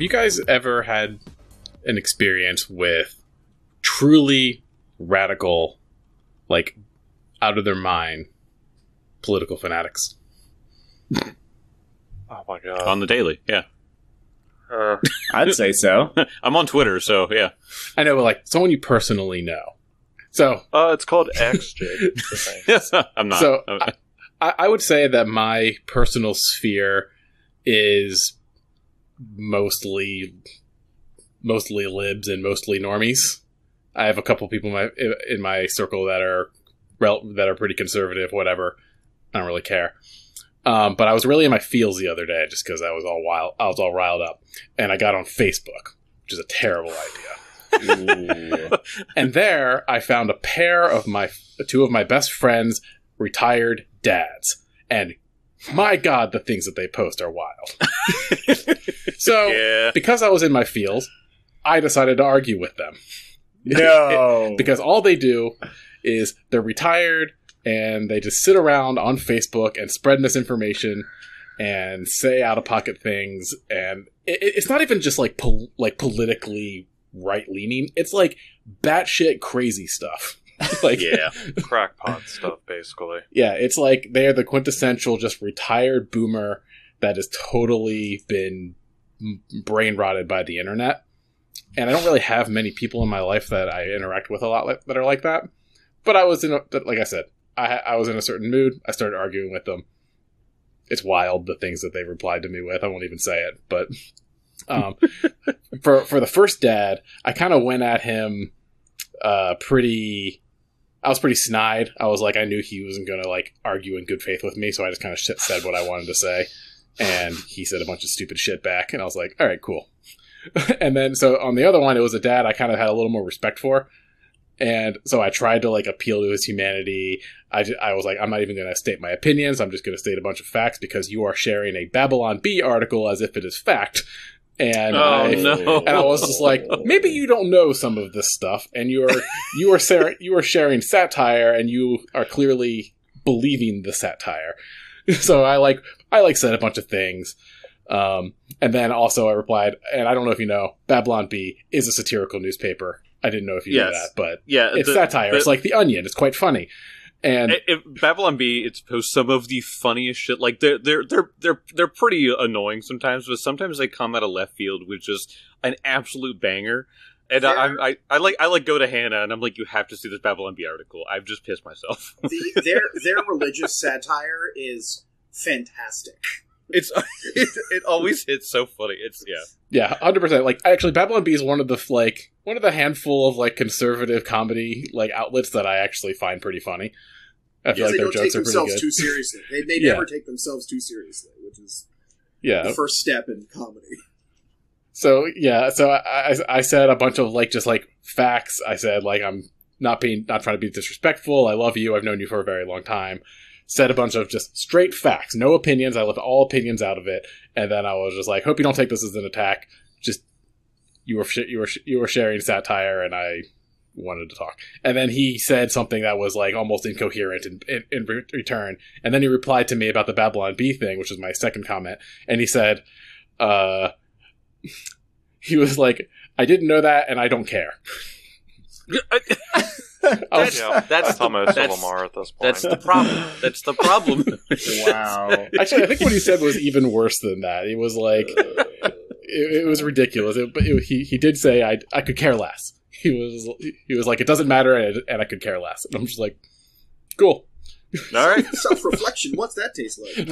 you guys ever had an experience with truly radical, like, out of their mind political fanatics? Oh my god. On the daily, yeah. I'd say so. I'm on Twitter, so yeah. I know, but like someone you personally know. So It's called XJ. I'm not. So I would say that my personal sphere is mostly libs and mostly normies. I have a couple people in my circle that are pretty conservative, whatever. I don't really care. But I was really in my feels the other day just because I was all riled up, and I got on Facebook, which is a terrible idea. And there I found a pair of two of my best friends' retired dads, and my God, the things that they post are wild. So, because I was in my feels, I decided to argue with them. No, because all they do is they're retired and they just sit around on Facebook and spread misinformation and say out of pocket things, and it's not even just like politically right leaning. It's like batshit crazy stuff. Like, yeah, crackpot stuff, basically. Yeah, it's like they're the quintessential just retired boomer that has totally been brain rotted by the internet. And I don't really have many people in my life that I interact with a lot that are like that. But I was like I said, I was in a certain mood. I started arguing with them. It's wild, the things that they replied to me with. I won't even say it. But for the first dad, I kind of went at him I was pretty snide. I was like, I knew he wasn't going to like argue in good faith with me, so I just kind of said what I wanted to say. And he said a bunch of stupid shit back, and I was like, all right, cool. And then, so on the other one, it was a dad I kind of had a little more respect for. And so I tried to like appeal to his humanity. I was like, I'm not even going to state my opinions. I'm just going to state a bunch of facts because you are sharing a Babylon Bee article as if it is fact. And I was just like, maybe you don't know some of this stuff, and you are sharing satire, and you are clearly believing the satire. So I said a bunch of things. And then also I replied, and I don't know if you know, Babylon Bee is a satirical newspaper. I didn't know if you knew that, but it's satire. It's like The Onion. It's quite funny. And Babylon Bee, it's post some of the funniest shit. Like they're pretty annoying sometimes, but sometimes they come out of left field with just an absolute banger. And I like go to Hannah and I'm like, you have to see this Babylon Bee article. I've just pissed myself. Their religious satire is fantastic. It always hits so funny. Yeah, 100%. Like, actually, Babylon Bee is one of the handful of like conservative comedy like outlets that I actually find pretty funny. I feel like their jokes are pretty good. They don't take themselves too seriously. They never take themselves too seriously, which is the first step in comedy. So I said a bunch of like just like facts. I said like I'm not trying to be disrespectful. I love you. I've known you for a very long time. Said a bunch of just straight facts, no opinions. I left all opinions out of it, and then I was just like, "Hope you don't take this as an attack. Just you were sharing satire, and I wanted to talk." And then he said something that was like almost incoherent in return, and then he replied to me about the Babylon Bee thing, which was my second comment, and he said, he was like, "I didn't know that, and I don't care." That's almost Lamar at this point. That's the problem. That's the problem. Wow. Actually, I think what he said was even worse than that. It was like, it was ridiculous. He did say, I could care less. He was like, it doesn't matter, and I could care less. And I'm just like, cool. All right. Self-reflection. What's that taste like?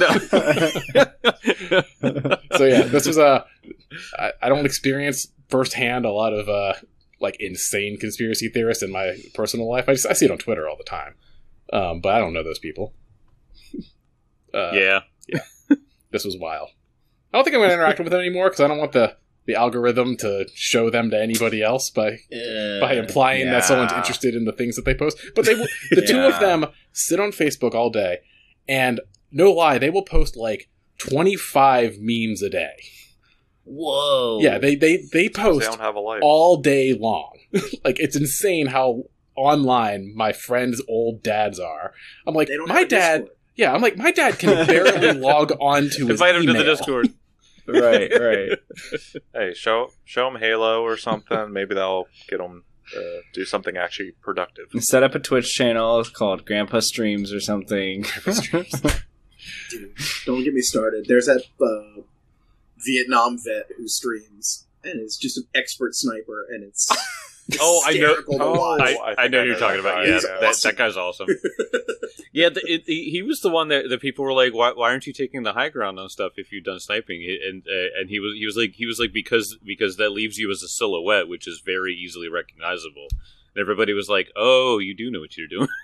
No. So yeah, this was I don't experience firsthand a lot of like insane conspiracy theorists in my personal life. I see it on Twitter all the time, but I don't know those people. Yeah. This was wild. I don't think I'm going to interact with them anymore because I don't want the algorithm to show them to anybody else by implying that someone's interested in the things that they post. But the two of them sit on Facebook all day, and no lie, they will post like 25 memes a day. Whoa. Yeah, they post they don't have a life. all day long. Like, it's insane how online my friends' old dads are. I'm like, my dad... Yeah, I'm like, my dad can barely log on to his Invite him email. to the Discord. Right. Hey, show them Halo or something. Maybe that'll get them do something actually productive. Set up a Twitch channel called Grandpa Streams or something. Dude, don't get me started. There's that Vietnam vet who streams and is just an expert sniper, and it's I know. I know who you're talking about. Yeah, awesome. that guy's awesome. Yeah, he was the one that people were like, why aren't you taking the high ground on stuff if you've done sniping? And he was like because that leaves you as a silhouette, which is very easily recognizable. And everybody was like, oh, you do know what you're doing.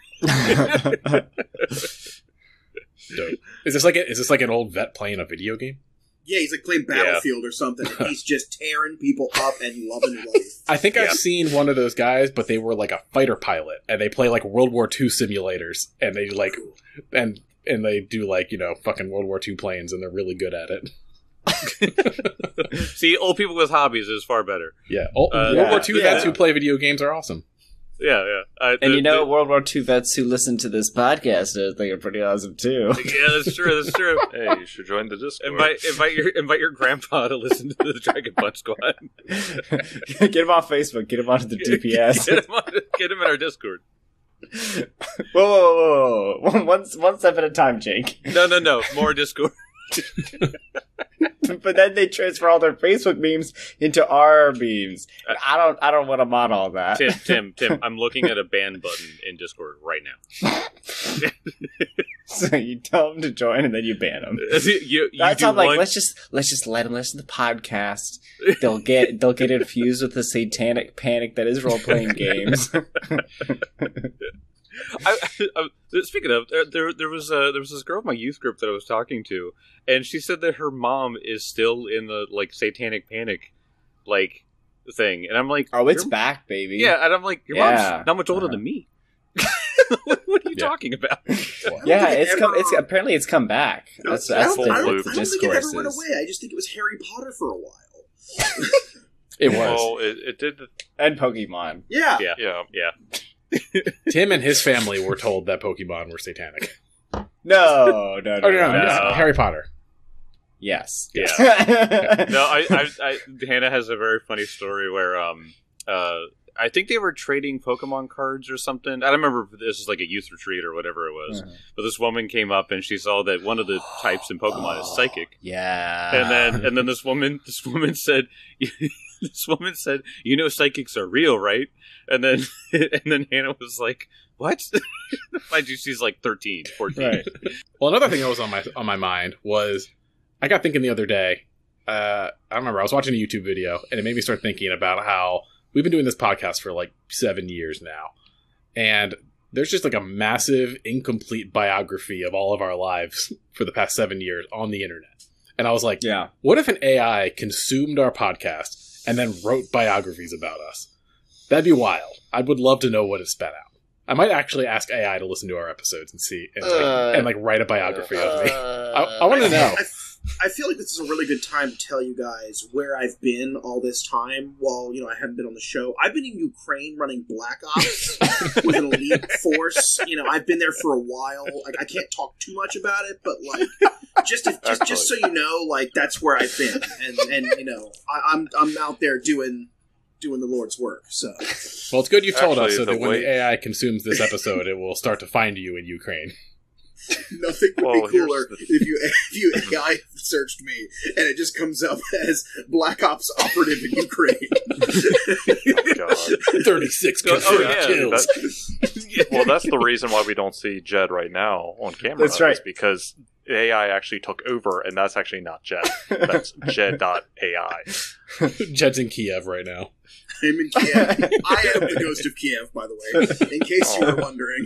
Dope. Is this like an old vet playing a video game? Yeah, he's like playing Battlefield or something. And he's just tearing people up and loving life. I think I've seen one of those guys, but they were like a fighter pilot, and they play like World War II simulators, and they like, and they do like, you know, fucking World War II planes, and they're really good at it. See, old people with hobbies is far better. Yeah, World War II vets who play video games are awesome. Yeah. And World War II vets who listen to this podcast, I think are pretty awesome too. Yeah, that's true. Hey, you should join the Discord. Invite your grandpa to listen to the Dragon Punch Squad. Get him on Facebook. Get him onto the DPS. Get him in our Discord. Whoa. One step at a time, Jake. No. More Discord. But then they transfer all their Facebook memes into our memes. I don't want to mod all that. Tim, I'm looking at a ban button in Discord right now. So you tell them to join and then you ban them. That's how let's just let them listen to the podcast. They'll get infused with the satanic panic that is role playing games. Speaking of, there was this girl in my youth group that I was talking to, and she said that her mom is still in the like satanic panic like thing, and I'm like, oh, it's back, baby. Yeah, and I'm like, your mom's not much older than me. What are you talking about? Yeah, it's apparently it's come back. That's I don't think it ever went away. I just think it was Harry Potter for a while. It was. Well, it did. And Pokemon. Yeah. Tim and his family were told that Pokemon were satanic. No. Harry Potter. Yes. Yeah. No, Hannah has a very funny story where I think they were trading Pokemon cards or something. I don't remember if this was like a youth retreat or whatever it was. Uh-huh. But this woman came up and she saw that one of the types in Pokemon is psychic. Yeah. And then this woman said you know psychics are real, right? And then Hannah was like, what? Mind you, she's like 13, 14. Right. Well, another thing that was on my mind was I got thinking the other day. I remember I was watching a YouTube video and it made me start thinking about how we've been doing this podcast for like 7 years now. And there's just like a massive, incomplete biography of all of our lives for the past 7 years on the internet. And I was like, what if an AI consumed our podcast and then wrote biographies about us? That'd be wild. I would love to know what it spat out. I might actually ask AI to listen to our episodes and see, and write a biography of me. I want to know. I feel like this is a really good time to tell you guys where I've been all this time while, I haven't been on the show. I've been in Ukraine running Black Ops with an elite force. I've been there for a while. I can't talk too much about it, but just so you know, that's where I've been. And I'm out there doing the Lord's work. So, well, it's good you told us so that when the AI consumes this episode, it will start to find you in Ukraine. Nothing would be cooler if you AI searched me and it just comes up as Black Ops operative in Ukraine. God. 36 confirmed kills. Well, that's the reason why we don't see Jed right now on camera. That's right. Is because AI actually took over, and that's actually not Jed. That's Jed.ai. Jed's in Kiev right now. I'm in Kiev. I am the ghost of Kiev, by the way, in case you were wondering.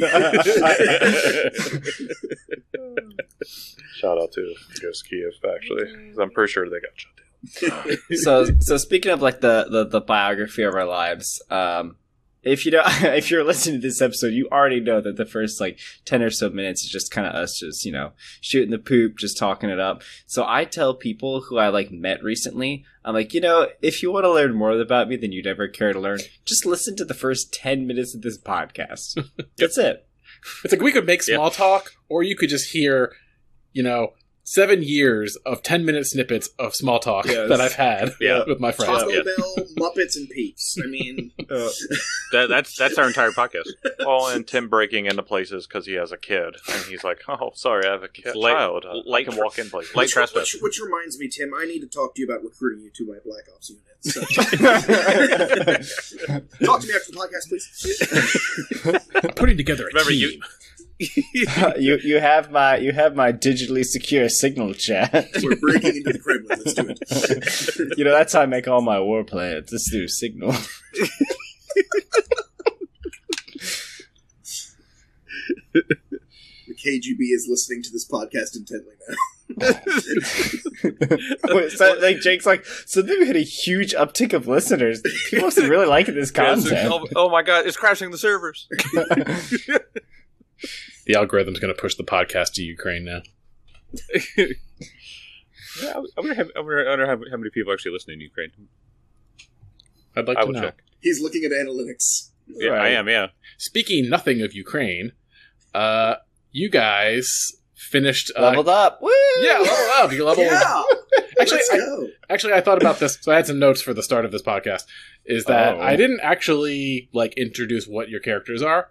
Shout out to the ghost of Kiev, actually. 'Cause I'm pretty sure they got shut down. So speaking of the biography of our lives, if you're listening to this episode, you already know that the first 10 or so minutes is just kind of us just, shooting the poop, just talking it up. So I tell people who I met recently, I'm like, if you want to learn more about me than you'd ever care to learn, just listen to the first 10 minutes of this podcast. That's it. It's like we could make small talk, or you could just hear, 7 years of 10-minute snippets of small talk Yes. that I've had Yeah. with my friends. Taco Bell, Muppets, and Peeps. I mean, That's our entire podcast. Oh, and Tim breaking into places because he has a kid, and he's like, "Oh, sorry, I have a kid, Light- child. I light can tr- walk in places." light trespass. which reminds me, Tim, I need to talk to you about recruiting you to my Black Ops unit. So. Talk to me after the podcast, please. I'm putting together a Remember, team. you have my digitally secure signal chat. We're breaking into the Kremlin. Let's do it. You know, that's how I make all my war plans. Just through signal. The KGB is listening to this podcast intently now. So, like Jake's like, so then we had a huge uptick of listeners. People must be really liking this content. Oh my god, it's crashing the servers. The algorithm's going to push the podcast to Ukraine now. Yeah, I wonder how many people actually listen in Ukraine. I'd like I to will know. check. He's looking at analytics. Yeah, Right. I am. Yeah. Speaking nothing of Ukraine, you guys finished... Leveled up. Woo! Yeah, level up. You leveled Yeah! Actually, Let's go. Actually, I thought about this, so I had some notes for the start of this podcast. Is that Oh. I didn't actually introduce what your characters are.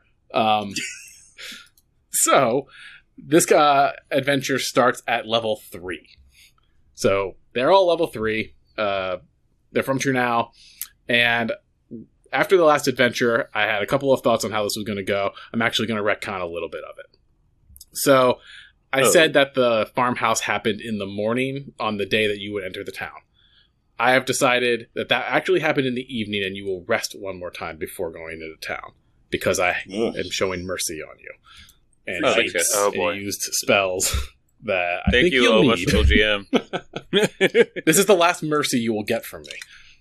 So this adventure starts at level 3. So they're all level 3. They're from True Now, and after the last adventure, I had a couple of thoughts on how this was going to go. I'm actually going to retcon a little bit of it. So I said that the farmhouse happened in the morning on the day that you would enter the town. I have decided that actually happened in the evening, and you will rest one more time before going into town, because I am showing mercy on you. And Oh, I thanks, guys. Oh, boy. used spells that I Thank think you, you'll O. need. GM. This is the last mercy you will get from me.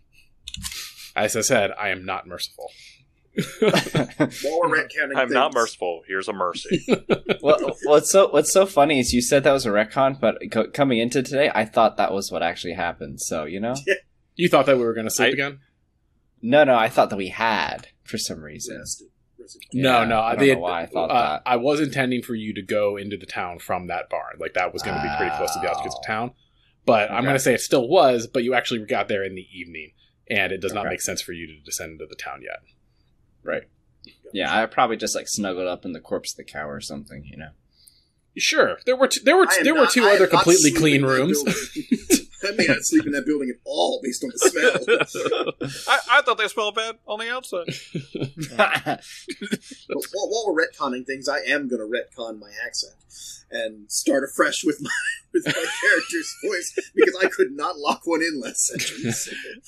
As I said, I am not merciful. While we're retconning I'm not things- merciful. Here's a mercy. Well, what's so funny is you said that was a retcon, but coming into today, I thought that was what actually happened. So You thought that we were going to sleep again? no, I thought that we had for some reason. Rested. No, no. I don't know why I thought that. I was intending for you to go into the town from that barn. Like, that was going to be pretty close to the outskirts of town. But I'm Okay. going to say it still was, but you actually got there in the evening. And it does not Okay. make sense for you to descend into the town yet. Right. Yeah, I probably just snuggled up in the corpse of the cow or something. Sure. There were two I am other not completely sleeping clean in that rooms. building. I may not sleep in that building at all based on the smell. I thought they smelled bad on the outside. But while we're retconning things, I am going to retcon my accent and start afresh with my character's voice, because I could not lock one in last sentence.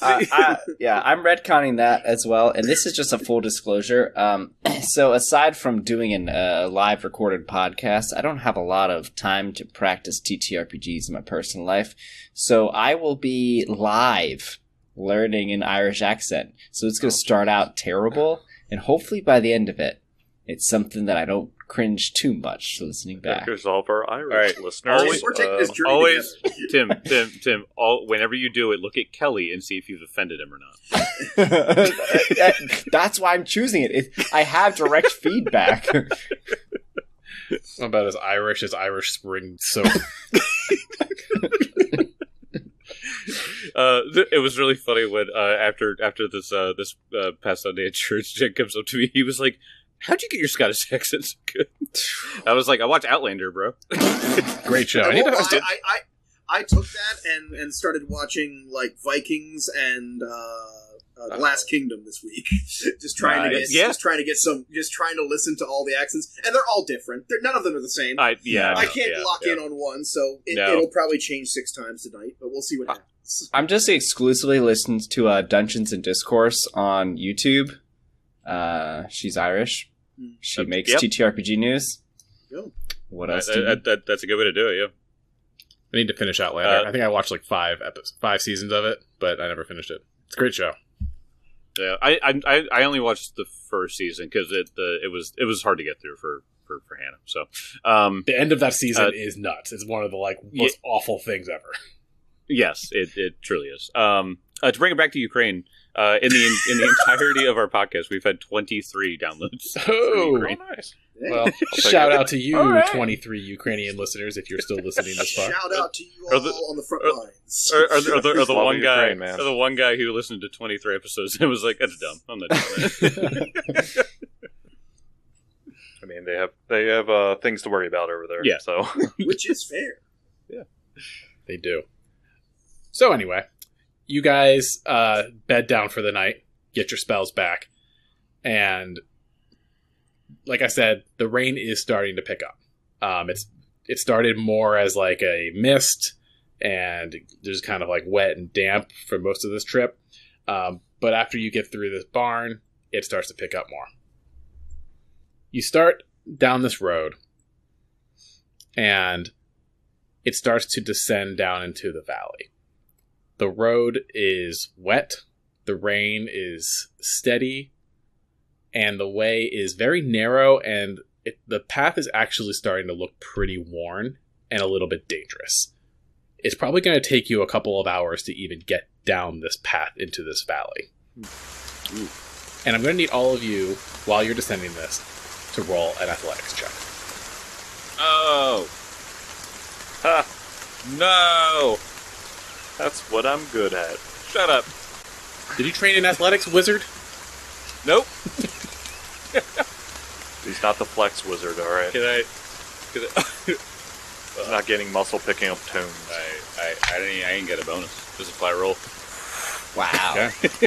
I'm retconning that as well, and this is just a full disclosure. So aside from doing a live recorded podcast, I don't have a lot of time to practice TTRPGs in my personal life, so I will be live learning an Irish accent. So it's going to start out terrible, and hopefully by the end of it, it's something that I don't cringe too much listening back. Here's all of our Irish All right. listeners. We're taking this journey Always, together. Tim. Whenever you do it, look at Kelly and see if you've offended him or not. That's why I'm choosing it. I have direct feedback. I'm about as Irish spring soap. It was really funny when after this past Sunday at church, Jen comes up to me. He was like, "How'd you get your Scottish accent so good?" I was like, "I watched Outlander, bro." Great show. I took that and started watching Vikings and Last Kingdom this week. just trying to listen to all the accents, and they're all different. None of them are the same. I can't lock in on one, so it'll probably change 6 times tonight, but we'll see what happens. I'm just exclusively listening to Dungeons and Discourse on YouTube. She's Irish. She makes TTRPG news. Yep. What else? That's a good way to do it. Yeah. I need to finish Outlander. I think I watched 5 seasons of it, but I never finished it. It's a great show. Yeah, I only watched the first season because it was hard to get through for Hannah. So the end of that season is nuts. It's one of the most awful things ever. Yes, it truly is. To bring it back to Ukraine, in the entirety of our podcast, we've had 23 downloads. Oh, Ukraine. nice. well, shout out to you, 23 Ukrainian listeners, if you're still listening this far. Shout out to you Are all the- on the front lines. Or the Love one guy, Ukraine, man. or the one guy who listened to 23 episodes and was like, "That's dumb. I'm not doing that." I mean, they have things to worry about over there. Yeah. So Which is fair. They do. So anyway, you guys bed down for the night, get your spells back, and like I said, the rain is starting to pick up. It started more as like a mist, and there's kind of like wet and damp for most of this trip. But after you get through this barn, it starts to pick up more. You start down this road, and it starts to descend down into the valley. The road is wet, the rain is steady, and the way is very narrow, and the path is actually starting to look pretty worn and a little bit dangerous. It's probably going to take you a couple of hours to even get down this path into this valley. Ooh. And I'm going to need all of you, while you're descending this, to roll an athletics check. Oh. Ha. No. that's what I'm good at. Shut up. Did you train in athletics, wizard? Nope. He's not the flex wizard, all right. Can I He's not getting muscle picking up tones. I didn't get a bonus. Just a flat roll. Wow. Okay.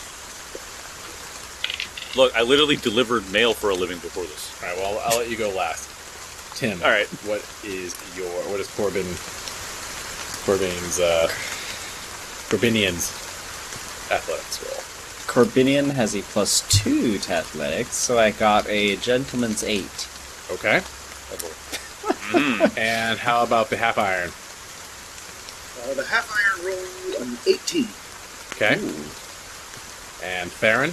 Look, I literally delivered mail for a living before this. All right, well, I'll let you go last. Tim. All right. What is Corbinian's athletics roll? Corbinian has a +2 to athletics, so I got a gentleman's 8. Okay. And how about the half iron? The half iron rolled an 18. Okay. And Farron?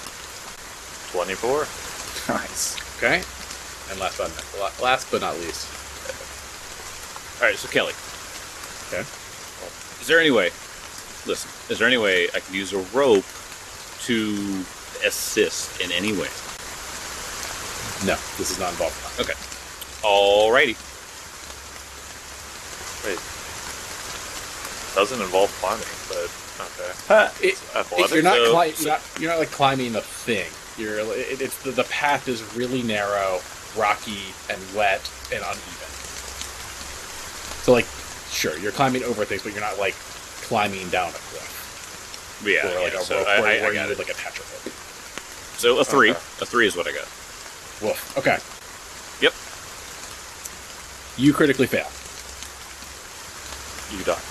24. Nice. Okay. And last but not least. All right, so Kelly. Okay. Is there any way I can use a rope to assist in any way? No, this is not involved. Okay. Alrighty. Wait. Doesn't involve climbing, but okay. Athletics? You're not, So- you're not like climbing the thing. It's the path is really narrow, rocky, and wet and uneven. So like, sure, you're climbing over things, but you're not like climbing down a cliff. Yeah. Or like a so rope I where you got would it. like attach a rope. So a 3. Okay. A 3 is what I got. Woof. Okay. Yep. You critically fail. You die.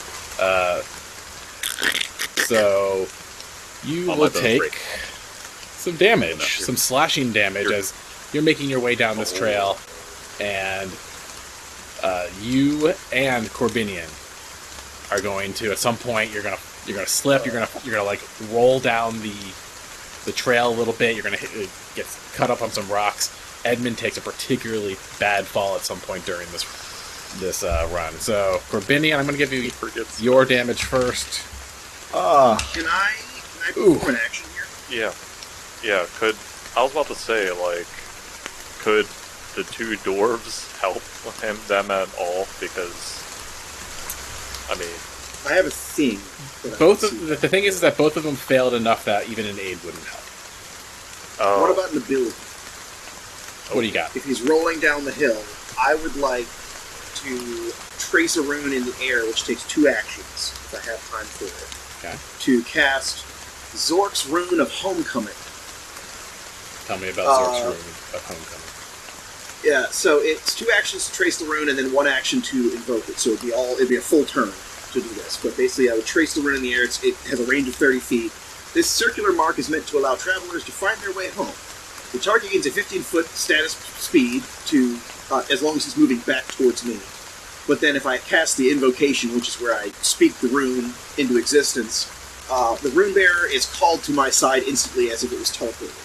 So you All my will bones take break. some damage, No, some slashing damage as you're making your way down this trail, and you and Corbinian are going to at some point you're gonna slip, you're gonna like roll down the trail a little bit, you're gonna get cut up on some rocks. Edmund takes a particularly bad fall at some point during this run. So Corbinian, I'm gonna give you Forgets. your damage first. Can I perform an action here? Yeah, I was about to say, like, could the two dwarves help them at all? Because, I mean, I have a thing. that I Both can of see. the thing is that both of them failed enough that even an aid wouldn't help. What about an ability? What do you got? If he's rolling down the hill, I would like to trace a rune in the air, which takes 2 actions, if I have time for it. Okay. To cast Zork's Rune of Homecoming. Tell me about Zork's Rune of Homecoming. Yeah, so it's 2 actions to trace the rune and then 1 action to invoke it. So it'd be a full turn to do this. But basically, I would trace the rune in the air. It has a range of 30 feet. This circular mark is meant to allow travelers to find their way home. The target gains a 15-foot status speed to as long as he's moving back towards me. But then if I cast the invocation, which is where I speak the rune into existence, the rune bearer is called to my side instantly as if it was teleported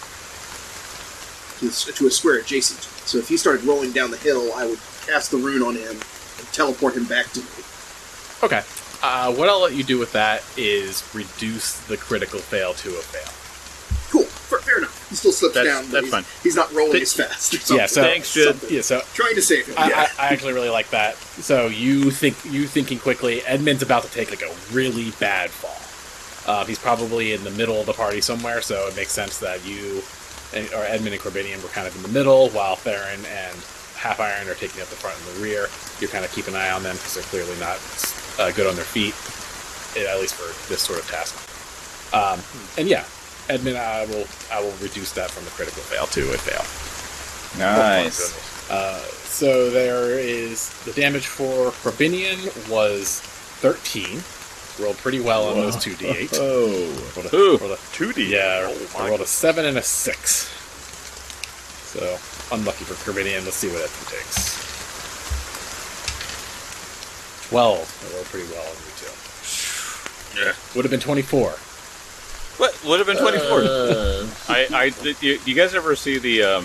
to a square adjacent to me. So if he started rolling down the hill, I would cast the rune on him and teleport him back to me. Okay. What I'll let you do with that is reduce the critical fail to a fail. Cool. Fair enough. He still slips down. But That's fine. He's not rolling as fast. Or something. Yeah. So Thanks, Jid. Yeah. So Trying to save him. I actually really like that. So you thinking quickly. Edmund's about to take like a really bad fall. He's probably in the middle of the party somewhere, so it makes sense that you, or Edmund and Corbinian were kind of in the middle, while Theron and Half Iron are taking up the front and the rear. You kind of keep an eye on them because they're clearly not good on their feet, at least for this sort of task. And yeah, Edmund, I will reduce that from a critical fail to a fail. Nice. So there is the damage for Corbinian was 13. Rolled pretty well on those 2d8. Oh. Rolled a 2D. Yeah, Oh, I rolled a 7 and a 6. So, unlucky for Corbinian. Let's see what Edmund takes. 12. I rolled pretty well on you, too. Yeah. Would have been 24. What would have been 24? You guys ever see the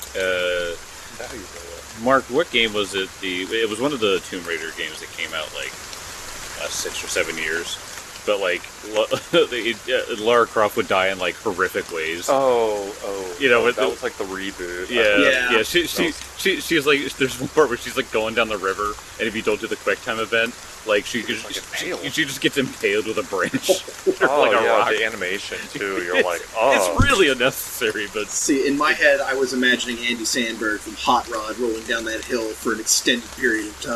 Mark? What game was it? It was one of the Tomb Raider games that came out like 6 or 7 years. But like Lara Croft would die in like horrific ways. Oh, You know, that was like the reboot. Yeah. She's like, there's one part where she's like going down the river, and if you don't do the quick time event, like she just gets impaled with a branch. Oh, like a yeah, rock. the animation too. You're like, oh, It's really unnecessary, but See, in my head, I was imagining Andy Samberg from Hot Rod rolling down that hill for an extended period of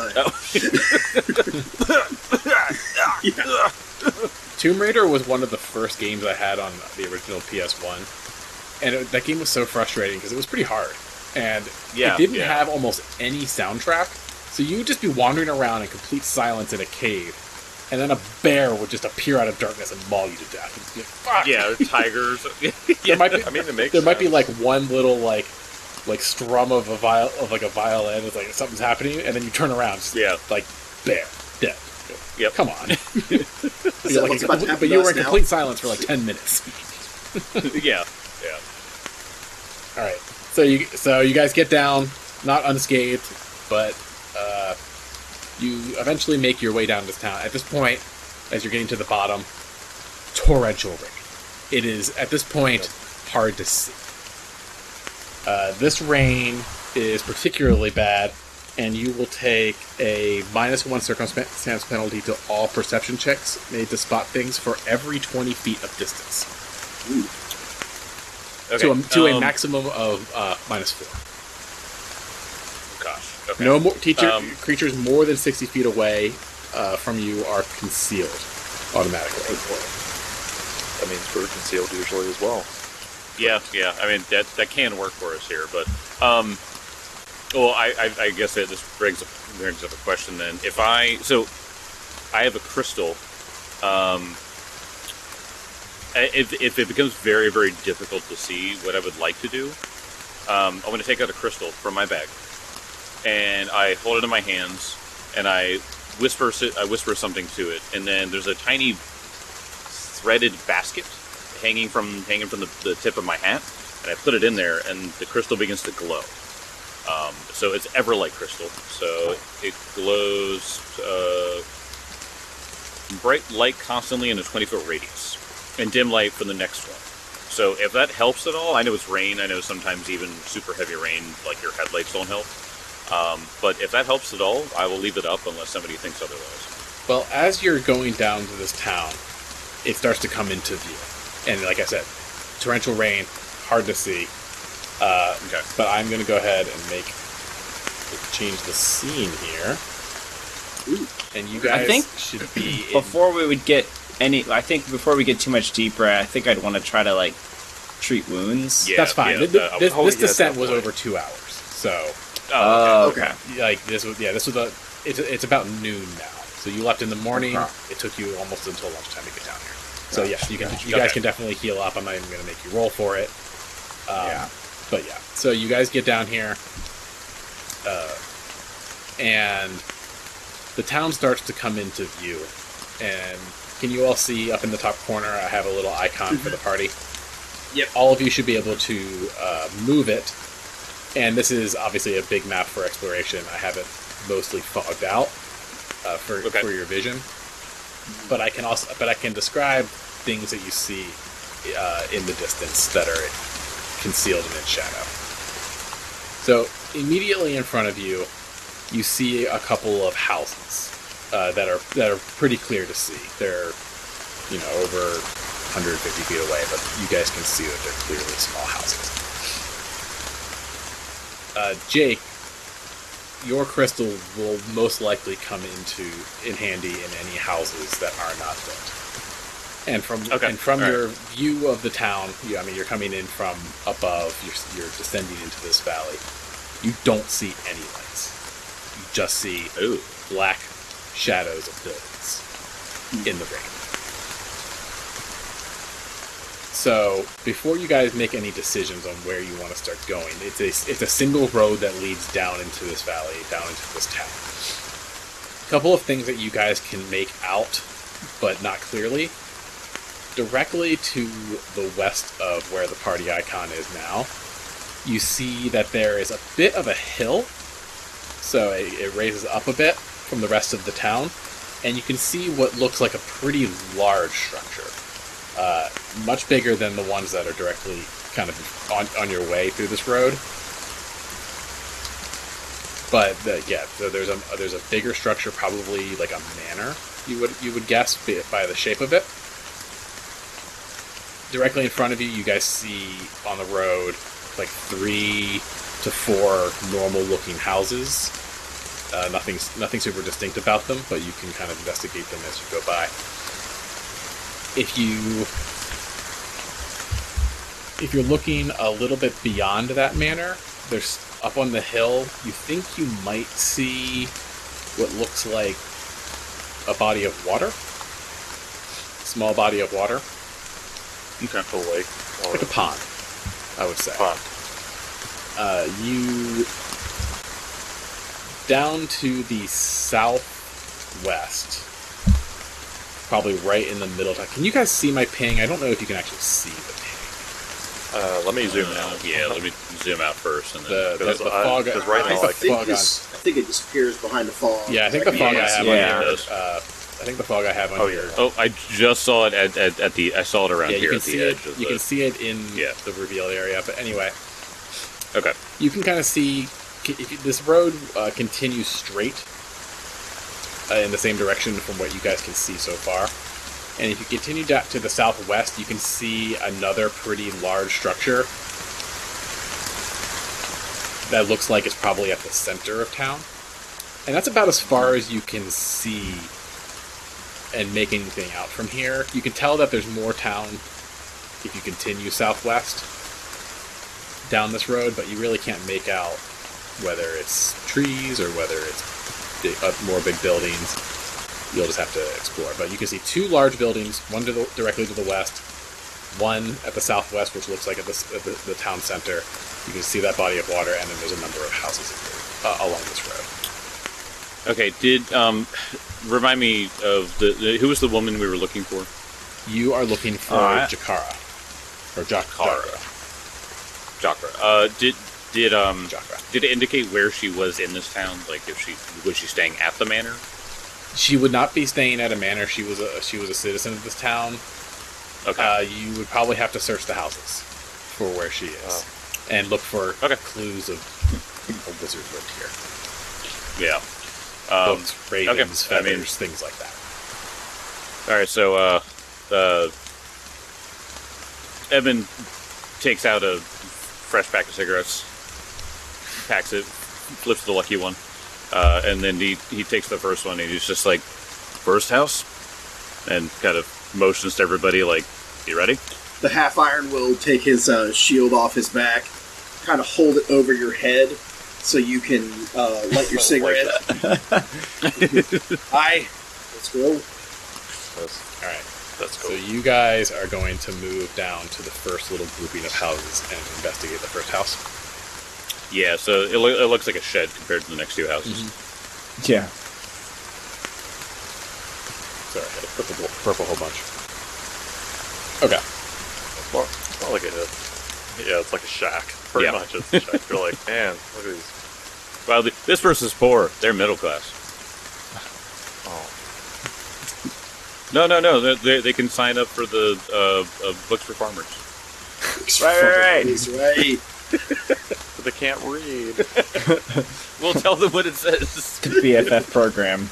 time. Yeah. Tomb Raider was one of the first games I had on the original PS1. And that game was so frustrating because it was pretty hard. And it didn't have almost any soundtrack. So you would just be wandering around in complete silence in a cave. And then a bear would just appear out of darkness and maul you to death. And you'd be like, fuck! yeah, tigers. There might be, I mean, it makes there might be sense. like one little like strum of a violin. It's like something's happening, and then you turn around, just, Yeah. like bear dead. Yep. Come on. So what's about to happen But to you us were in now? complete silence for like 10 minutes. yeah. All right. So you guys get down, not unscathed, but you eventually make your way down this town. At this point, as you're getting to the bottom, torrential rain. It is at this point hard to see. This rain is particularly bad, and you will take a -1 circumstance penalty to all perception checks made to spot things for every 20 feet of distance. Okay. To a maximum of -4. Gosh. Okay. No more creatures more than 60 feet away from you are concealed automatically. That means we're concealed usually as well. Yeah. I mean, that can work for us here, but well, I guess that this brings up a question then. If I have a crystal. If it becomes very, very difficult to see what I would like to do, I'm going to take out a crystal from my bag, and I hold it in my hands, and I whisper something to it, and then there's a tiny threaded basket hanging from the tip of my hat, and I put it in there, and the crystal begins to glow. So it's Everlight crystal, so it glows bright light constantly in a 20-foot radius. And dim light for the next one. So if that helps at all, I know it's rain, I know sometimes even super heavy rain, like your headlights don't help. But if that helps at all, I will leave it up unless somebody thinks otherwise. Well, as you're going down to this town, it starts to come into view. And like I said, torrential rain, hard to see. Okay. But I'm going to go ahead and change the scene here. Ooh. And you guys think should be in... Before we get too much deeper, I think I'd want to try to like treat wounds. Yeah, That's fine. yeah, This descent was definitely. over 2 hours. So, Okay. like this was it's about noon now. So you left in the morning. Okay. It took you almost until lunchtime to get down here. So yeah, you guys Okay. can definitely heal up. I'm not even going to make you roll for it. Yeah. But yeah, so you guys get down here, and the town starts to come into view. And can you all see up in the top corner? I have a little icon for the party. Yep. All of you should be able to move it. And this is obviously a big map for exploration. I have it mostly fogged out. for your vision. But I can describe things that you see in the distance that are concealed and in shadow. So immediately in front of you, you see a couple of houses that are pretty clear to see. They're over 150 feet away, but you guys can see that they're clearly small houses. Jake, your crystal will most likely come in handy in any houses that are not lit. And from your view of the town, you're coming in from above. You're descending into this valley. You don't see any lights. You just see black shadows of buildings in the rain. So before you guys make any decisions on where you want to start going, it's a single road that leads down into this valley, down into this town. A couple of things that you guys can make out, but not clearly. Directly to the west of where the party icon is now, you see that there is a bit of a hill, so it raises up a bit from the rest of the town, and you can see what looks like a pretty large structure. Much bigger than the ones that are directly kind of on your way through this road. But so there's a bigger structure, probably like a manor. You would guess by the shape of it. Directly in front of you, you guys see on the road like 3 to 4 normal-looking houses. Nothing super distinct about them, but you can kind of investigate them as you go by. If you're looking a little bit beyond that manor, there's up on the hill, you think you might see what looks like a body of water. Small body of water. Okay. A lake. Or like a pond, I would say. Pond. You down to the southwest, probably right in the middle. Can you guys see my ping? I don't know if you can actually see the ping. Let me zoom out. Yeah, let me zoom out first. And then the fog. Because right now, I think it disappears behind the fog. Yeah, I think the fog I have on here. I think the fog I have on here. Yeah. Oh, I just saw it at the. I saw it around here at the edge. You can see it in the revealed area. But anyway, okay. You can kind of see if this road continues straight in the same direction from what you guys can see so far. And if you continue to the southwest, you can see another pretty large structure that looks like it's probably at the center of town. And that's about as far as you can see and make anything out from here. You can tell that there's more town if you continue southwest down this road, but you really can't make out whether it's trees or whether it's more big buildings. You'll just have to explore. But you can see 2 large buildings, one directly to the west, one at the southwest, which looks like at the town center. You can see that body of water, and then there's a number of houses along this road. Okay, remind me of who was the woman we were looking for? You are looking for Jakara. Or Jakara. Did it indicate where she was in this town? Like, was she staying at the manor? She would not be staying at a manor. She was a citizen of this town. Okay. You would probably have to search the houses for where she is, and look for clues of a wizard lived here. Yeah. Books, ravens, feathers, things like that. All right. So, Evan takes out a fresh pack of cigarettes, packs it, flips the lucky one. And then he takes the first one and he's just like, first house? And kind of motions to everybody like, you ready? The half-iron will take his shield off his back, kind of hold it over your head so you can light your cigarette. Aye, let's go. Alright. That's cool. So you guys are going to move down to the first little grouping of houses and investigate the first house. Yeah, so it looks like a shed compared to the next 2 houses. Mm-hmm. Yeah. Sorry, I had a purple whole bunch. Okay. It's more like it's like a shack. Pretty much it's a shack. You're like, man, look at these. Well, this person's poor. They're middle class. No. They can sign up for the Books for Farmers. Right. He's right. They can't read. We'll tell them what it says. The BFF program.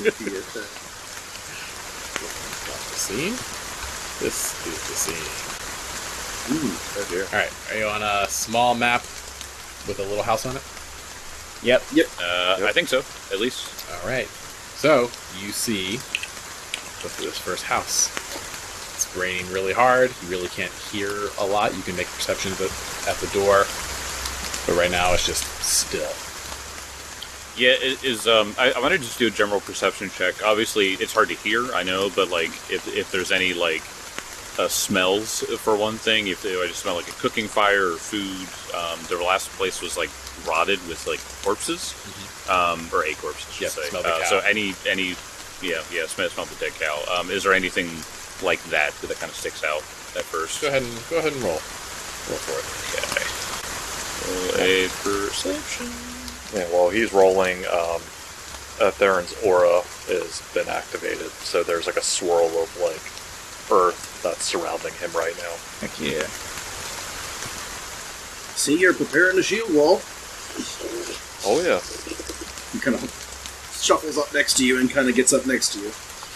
The scene? This is the scene. Oh dear. Alright, are you on a small map with a little house on it? Yep. I think so, at least. Alright. So, you see this first house. It's raining really hard. You really can't hear a lot. You can make perceptions at the door. But right now it's just still. Yeah, it is. I want to just do a general perception check. Obviously, it's hard to hear, I know, but like if there's any like smells for one thing, if I just smell like a cooking fire or food. The last place was like rotted with like corpses, or a corpse, I should say. Smell the cow. So any smell the dead cow. Is there anything like that kind of sticks out at first? Go ahead and roll. Roll for it. Okay. Roll a perception. Yeah, while he's rolling, Theron's aura has been activated, so there's like a swirl of like earth that's surrounding him right now. Heck yeah. See, you're preparing the shield wall. Oh yeah. He kind of shuffles up next to you and kind of gets up next to you.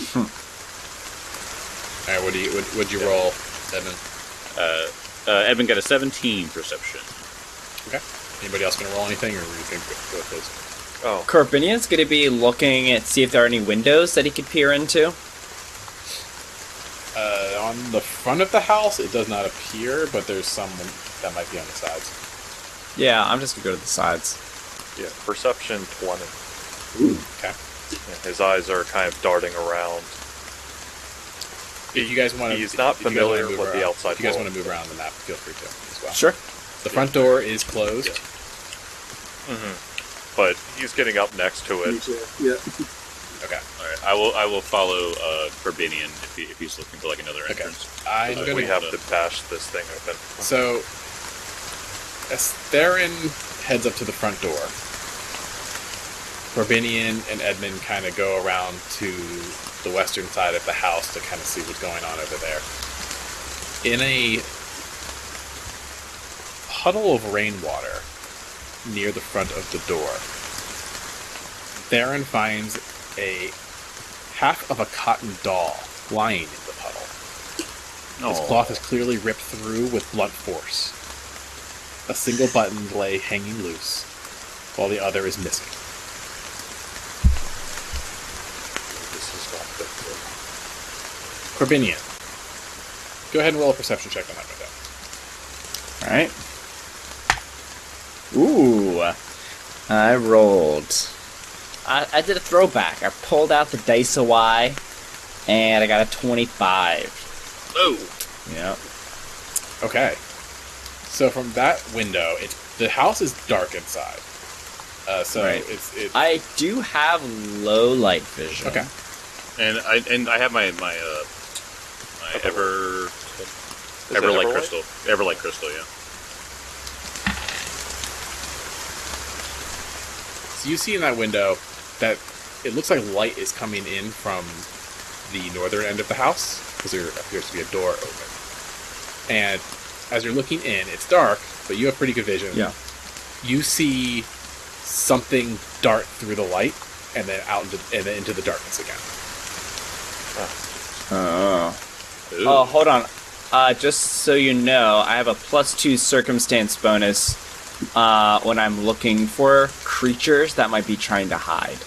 Alright, what'd you roll, Edmund? Edmund got a 17 perception. Okay. Anybody else gonna roll anything, or are you gonna go with those? Oh, Corbinian's going to be looking at see if there are any windows that he could peer into. On the front of the house, it does not appear, but there's some that might be on the sides. Yeah, I'm just going to go to the sides. yeah. Perception 20. Okay. Yeah, his eyes are kind of darting around. If you guys want to, He's not familiar with the outside If you guys world. want to move around the map, feel free to as well. Sure. The front door is closed. But he's getting up next to Me it. too. Yeah. Okay. All right, I will follow Corbinian if he's looking for like another Okay. entrance. I'm We gonna. We have to bash this thing open. So, as Theron heads up to the front door, Corbinian and Edmund kind of go around to the western side of the house to kind of see what's going on over there. In a puddle of rainwater near the front of the door, Theron finds a half of a cotton doll lying in the puddle. Its cloth is clearly ripped through with blunt force. A single button lay hanging loose, while the other is missing. This is not good. Corbinian, go ahead and roll a perception check on that window. Alright. Ooh. I rolled. I did a throwback. I pulled out the Dice Y, and I got a 25. Oh, Yep. Okay. So from that window, the house is dark inside. Right. it's I do have low light vision. okay. and I have my my Is it Everlight Everlight? crystal. Everlight crystal, yeah. So you see in that window that it looks like light is coming in from the northern end of the house, because there appears to be a door open. And as you're looking in, it's dark, but you have pretty good vision. Yeah. You see something dart through the light and then into the darkness again. Oh. Ooh. Oh, hold on. Just so you know, I have a +2 circumstance bonus when I'm looking for creatures that might be trying to hide.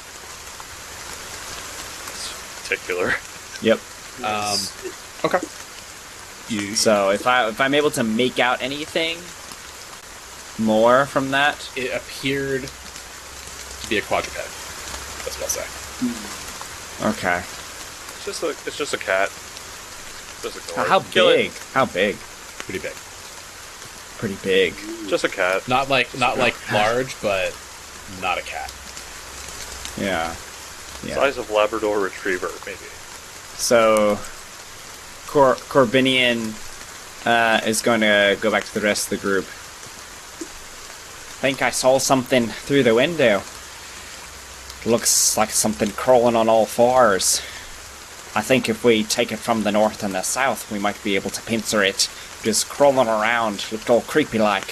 It's particular. Yep. Okay. You So if I'm able to make out anything more from that, it appeared to be a quadruped. That's what I'll say. okay. It's just a cat. Just a cat. How Kill it. big? How big? Pretty big. Pretty big. Just a cat. Not like large, but not a cat. Yeah. Yeah. Size of Labrador Retriever, maybe. So Corbinian is going to go back to the rest of the group. Think I saw something through the window. Looks like something crawling on all fours. I think if we take it from the north and the south, we might be able to pincer it. Just crawling around, looked all creepy like.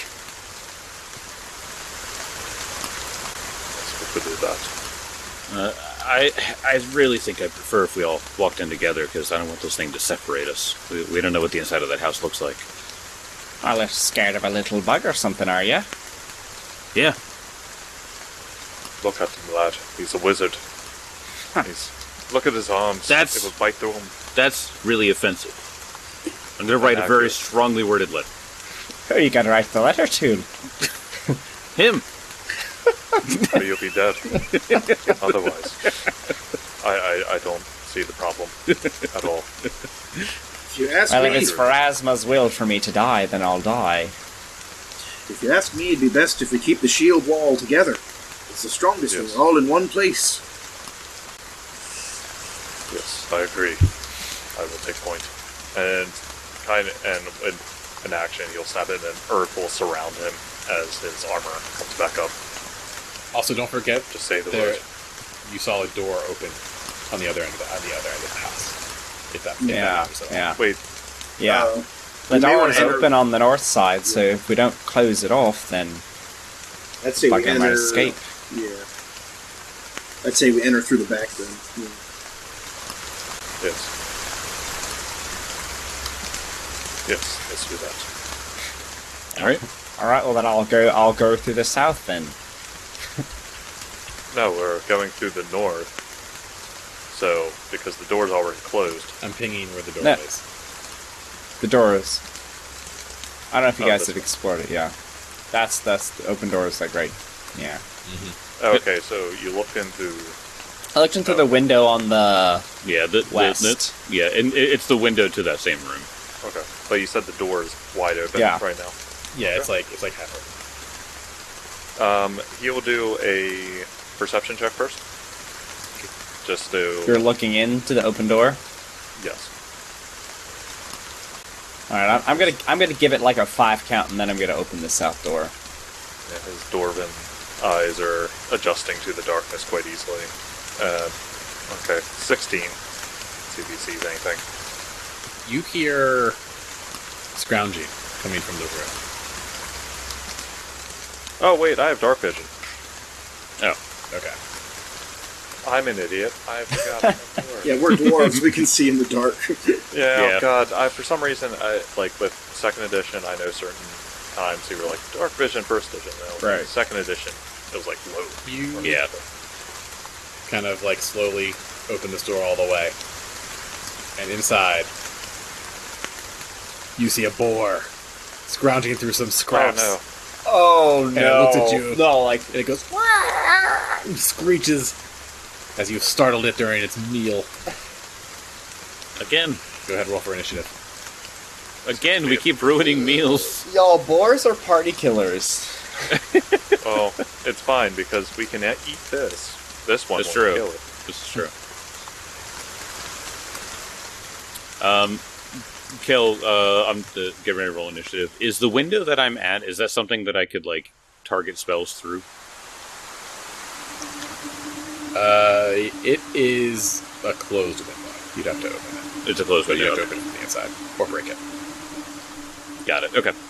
Yes, we could do that. I really think I prefer if we all walked in together, because I don't want this thing to separate us. We don't know what the inside of that house looks like. Are you scared of a little bug or something, are you? Yeah. Look at him, lad. He's a wizard. Look at his arms. That's- It will bite through him. That's really offensive. I'm going to write a very strongly worded letter. Who are you going to write the letter to? Him! Or you'll be dead. Otherwise. I don't see the problem at all. If you ask Well, me, if it's Pharasma's will for me to die, then I'll die. if you ask me, it'd be best if we keep the shield wall together. It's the strongest when Yes. we're all in one place. Yes, I agree. I will take point. And in action, you'll snap it, and earth will surround him as his armor comes back up. Also, don't forget, Just say the there, word. you saw a door open on the other end of the house. If that Yeah, matters at all. yeah. Wait, Yeah. We The may door wanna is enter- open on the north side, so if we don't close it off, then I'd say we fucking might enter. escape. Yeah. I'd say we enter through the back then. Yeah. yes. Yes, let's do that. Alright. Alright, well then I'll go through the south then. No, we're going through the north. So, because the door's already closed. I'm pinging where the door No. is. The doors. I don't know if you Oh, guys this have one. explored it, yeah. That's the open doors, like right. Yeah. Okay, so you look into. I looked into the window on the Yeah, West. yeah, and it's the window to that same room. Okay, but you said the door is wide open Yeah. right now. Yeah, it's like half open. He will do a perception check first. Just to. you're looking into the open door. Yes. Alright, I'm gonna give it like a 5 count and then I'm gonna open the south door. Yeah, his dwarven eyes are adjusting to the darkness quite easily. Okay, 16. See if he sees anything. You hear scrounging coming from the room. Oh wait, I have dark vision. Okay. I'm an idiot. I forgot. Yeah, we're dwarves. We can see in the dark. Yeah, Yeah. oh god. For some reason, like with second edition, I know certain times you were like dark vision first edition. No, Right. Second edition, it was like low. You Yeah. kind of like slowly open this door all the way. And inside, you see a boar scrounging through some scraps. Oh Oh And it looks at you. No, like And it goes, "Wah!" and screeches as you've startled it during its meal. Again, Go ahead, roll for initiative. we keep ruining meals. y'all boars are party killers. no. Oh, it's fine because we can eat this. This one That's will true. kill it. This is true. Kel, I'm get ready to roll initiative. Is the window that I'm at, is that something that I could, like, target spells through? It is a closed window. You'd have to open it. It's a closed But you window. have to open it from the inside. Or break it. Got it. Okay.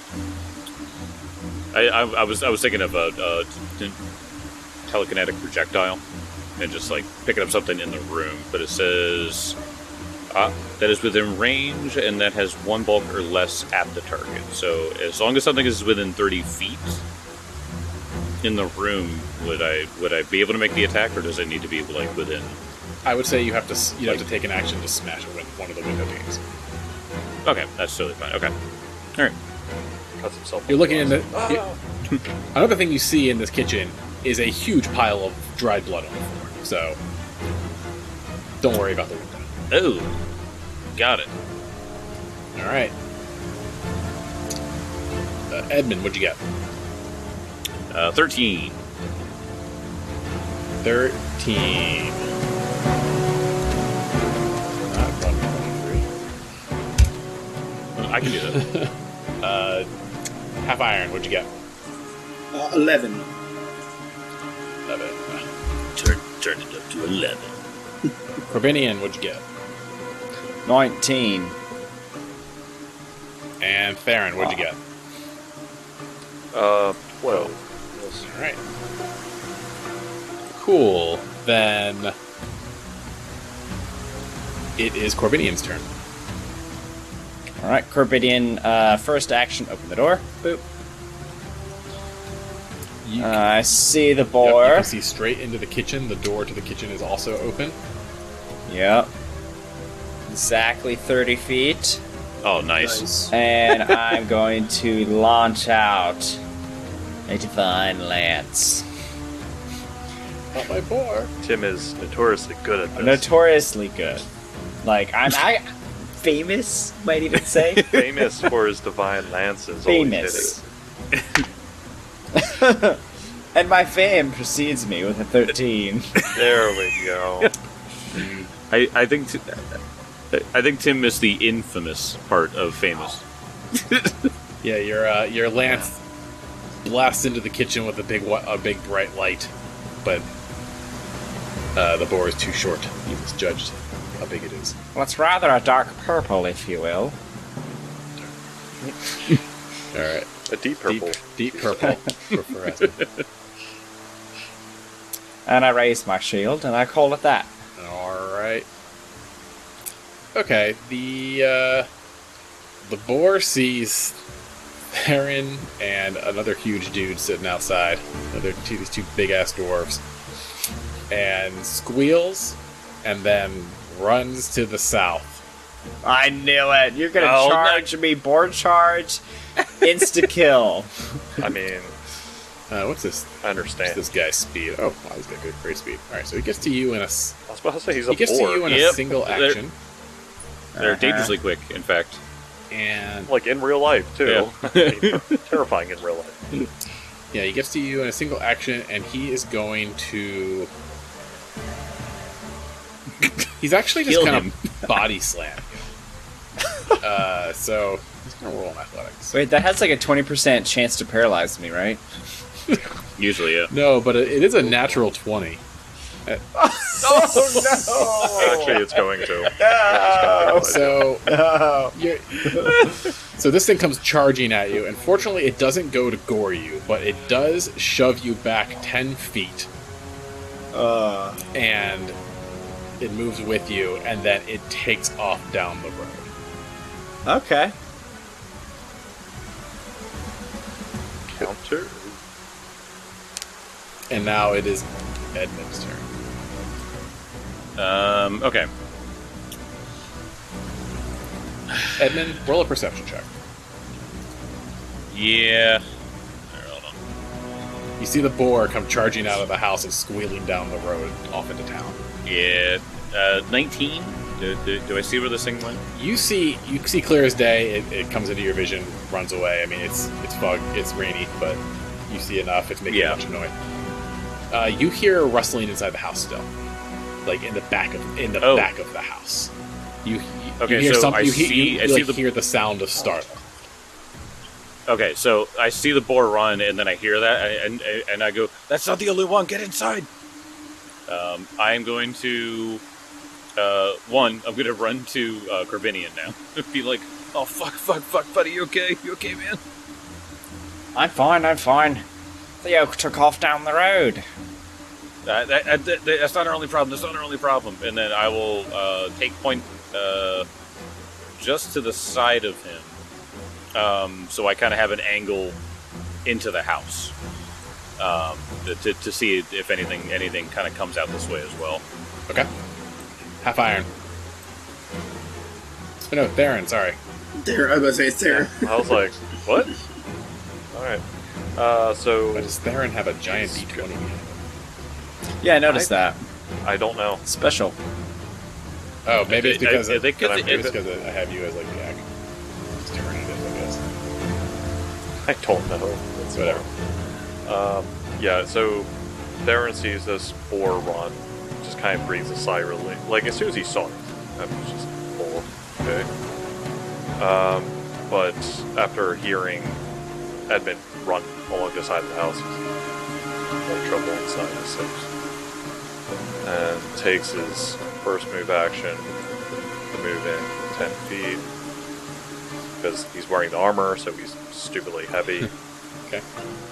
I was thinking of a telekinetic projectile and just like picking up something in the room, but it says that is within range and that has one bulk or less at the target. So as long as something is within 30 feet in the room, would I be able to make the attack, or does it need to be like within? I would say you have to take an action to smash one of the window panes. Okay, that's totally fine. Okay. All right. Cuts himself. You're looking in the. Ah! Another thing you see in this kitchen is a huge pile of dried blood on the floor. So don't worry about the window. Oh, got it. All right. Edmund, what'd you get? 13. 13. Not 123. I can do that. Half iron, what'd you get? 11. 11. Turn it up to 11. Corbinian, what'd you get? 19. And Theron, what'd you get? 12. All right. Cool. Then it is Corbinian's turn. Alright, Corbidian, first action, open the door. Boop. I see the Yep, boar. you can see straight into the kitchen. The door to the kitchen is also open. Yep. Exactly 30 feet. Oh, nice. And I'm going to launch out a divine lance. Not my boar. Tim is notoriously good at this. Notoriously good. Like, I famous, might even say. Famous for his divine lances. Famous. And my fame precedes me with a 13. There we go. I think Tim missed the infamous part of famous. Yeah, your lance blasts into the kitchen with a big bright light, but the boar is too short. He misjudged how big it is. Well, it's rather a dark purple, if you will. All right, A deep purple. deep purple for Esmond. And I raise my shield, and I call it that. All right. Okay, the boar sees Theron and another huge dude sitting outside. These two big ass dwarves, and squeals, and then runs to the south. I knew it. You're gonna Oh, charge me, board charge, insta kill. I mean, What's this? I understand. What's this guy's speed? Oh, wow, he's got great speed. All right, so he gets to you in a I was about to say he's a he gets to boar. you in a Yep. single They're- action, They're dangerously quick, in fact. and Like in real life too. Yeah. Terrifying in real life. yeah, he gets to you in a single action, and he is going to. He's actually just Kill kind him. of body slam. So he's gonna roll on athletics. Wait, that has like a 20% chance to paralyze me, right? Usually, yeah. No, but it is a natural 20. Oh Actually, it's going to. So no! you're, so this thing comes charging at you, and fortunately, it doesn't go to gore you, but it does shove you back 10 feet, and it moves with you, and then it takes off down the road. Okay. Counter. And now it is Edmund's turn. Okay. Edmund, roll a perception check. Yeah. Alright, hold on. You see the boar come charging out of the house and squealing down the road off into town. Yeah. 19? Do I see where this thing went? You see clear as day. It comes into your vision, runs away. I mean, it's fog, it's rainy, but you see enough. It's making a bunch of noise. You hear rustling inside the house still, like in the back of the house. You hear so something. I You see hear the sound of startle. Okay, so I see the boar run, and then I hear that, and I go, "That's not the only one. Get inside." I am going to, I'm going to run to Corbinian now. Be like, "Oh fuck, buddy, you okay? You okay, man?" I'm fine. Theo took off down the road. That's not our only problem. That's not our only problem. And then I will take point just to the side of him, so I kind of have an angle into the house to see if anything kind of comes out this way as well. Okay. Half iron. Oh, no, Theron. Sorry. There, I was gonna say it's there. I was like, what? Alright. So But does Theron have a giant D20? Yeah, I noticed that. I don't know. Special. Oh, maybe it's because I think maybe it's- it's because I have you as like the actor. It's turn it is, I guess. I don't know. It's whatever. Yeah, so Theron sees this boar run, just kind of breathes a sigh of relief. Like, as soon as he saw it, that was just, oh, okay. But after hearing Edmund run along the side of the house, he's no trouble inside the six. And takes his first move action move in 10 feet because he's wearing the armor, so he's stupidly heavy. Okay.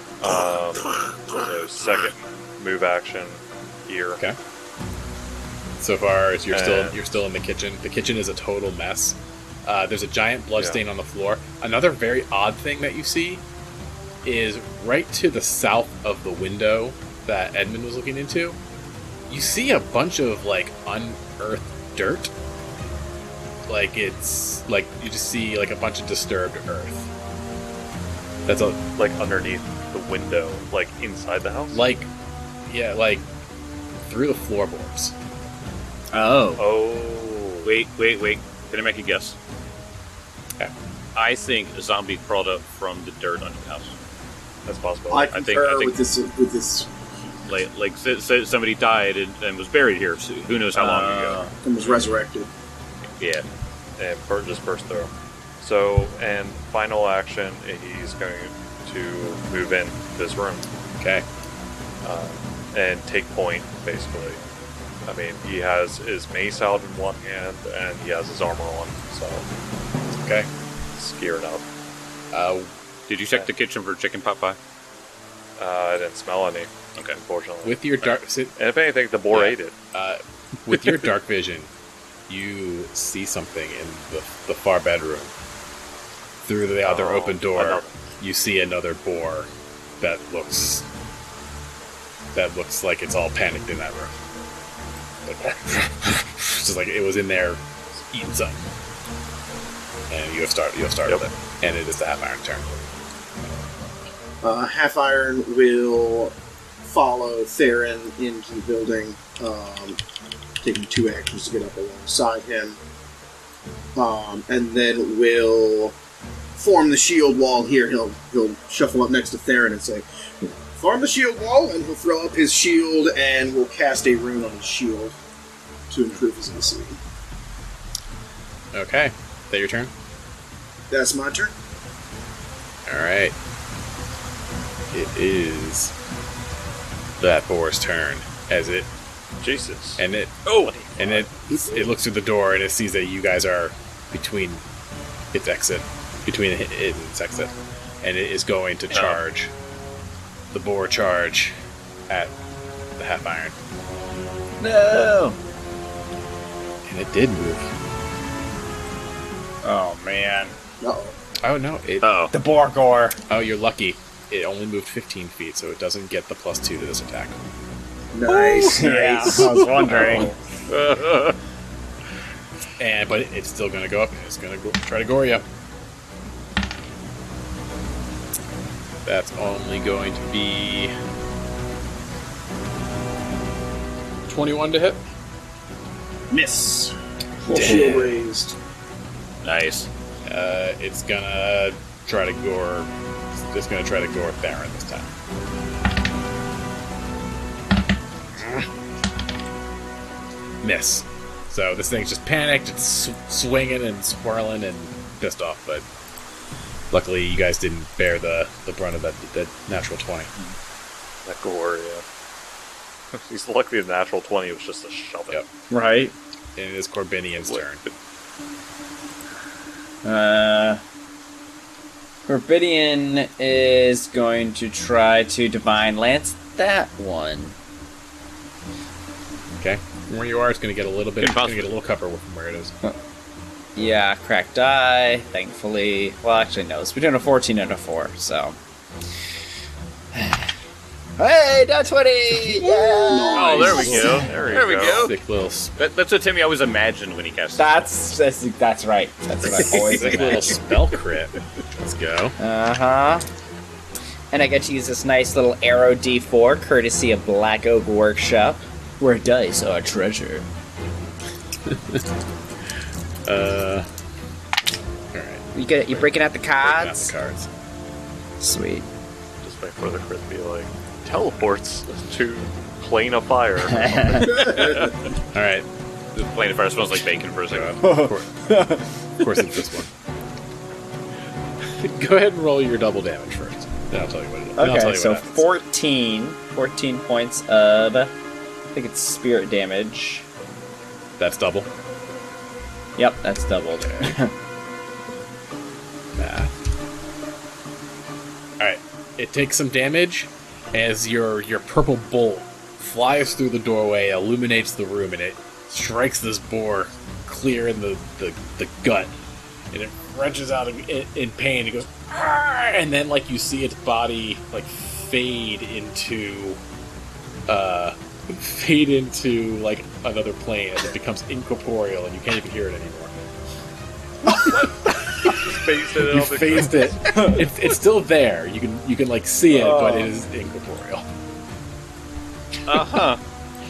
So second move action here. Okay. So far as you're still in the kitchen. The kitchen is a total mess. There's a giant bloodstain on the floor. Another very odd thing that you see is right to the south of the window that Edmund was looking into. You see a bunch of like unearthed dirt. Like it's like you just see like a bunch of disturbed earth. That's a Like underneath the window, like inside the house? like through the floorboards. Oh. Oh. Wait. Can I make a guess? Yeah. I think a zombie crawled up from the dirt under the house. That's possible. I think- concur I think- with this. Like somebody died and was buried here. So who knows how long ago? And was resurrected. Yeah. And just burst through. So, and final action, he's going to move in this room Okay. and take point, basically. I mean, he has his mace out in one hand, and he has his armor on, so Okay. he's geared up. Did you check the kitchen for chicken pot pie? I didn't smell any, Okay. unfortunately. With your dark And if anything, the boar Yeah. ate it. with your dark vision, you see something in the far bedroom. Through the other Oh, open door, another. you see another boar that looks like it's all panicked in that room. Like, just like it was in there eating something. And you'll start Yep. with it. And it is the half iron turn. Half Iron will follow Theron into the building, taking 2 actions to get up alongside him, and then will form the shield wall here. He'll shuffle up next to Theron and say, "Form the shield wall," and he'll throw up his shield and will cast a rune on his shield to improve his AC. Okay. Is that your turn? That's my turn. Alright. It is that boar's turn as it Jesus. and it Oh! and it looks through the door and it sees that you guys are between its exit, between it and its exit, and it is going to charge the boar charge at the half iron, No. and it did move. Oh man. Uh-oh. Oh no! It Oh. The Borgor. oh you're lucky. It only moved 15 feet, so it doesn't get the +2 to this attack. Nice, Yeah, nice. I was wondering. But it's still going to go up. It's going to try to gore you. That's only going to be 21 to hit. Miss. Damn. Shield raised. Nice. It's gonna try to gore. It's gonna try to gore Theron this time. Miss. So this thing's just panicked. It's swinging and swirling and pissed off. But luckily, you guys didn't bear the brunt of that natural 20. That gore, yeah. He's lucky the natural 20 was just a shove it. Yep. Right. And it is Corbinian's turn. Corbidian is going to try to Divine Lance that one. Okay. From where you are, it's going to get a little bit. It's going to get a little cover from where it is. Yeah, cracked die, thankfully. Well, actually, no. It's between a 14 and a 4, so. Hey, dot 20! Yeah! Oh, there we go. There we go. Sick little, That's what Timmy always imagined when he cast. That's right. That's what I always sick little imagine. spell crit. Let's go. Uh-huh. And I get to use this nice little arrow D4, courtesy of Black Oak Workshop, where dice are treasure. All right. You breaking out the Breaking out cards? the cards. Sweet. Just wait for the crit to be like, teleports to plane of fire. All right. The plane of fire smells like bacon for a second. Of course, it's this one. Go ahead and roll your double damage first. Then I'll tell you what it is. Then I'll tell Okay, you so what happens. 14 points of, I think it's spirit damage. That's double. Yep, that's doubled. Alright. It takes some damage as your purple bolt flies through the doorway, illuminates the room, and it strikes this boar clear in the gut. And it wrenches out in pain. It goes, "Arr!" And then like you see its body like fade into like another plane as it becomes incorporeal, and you can't even hear it anymore. Phased it You out the- phased it. It's still there. You can like see it, but it is incorporeal. Uh-huh.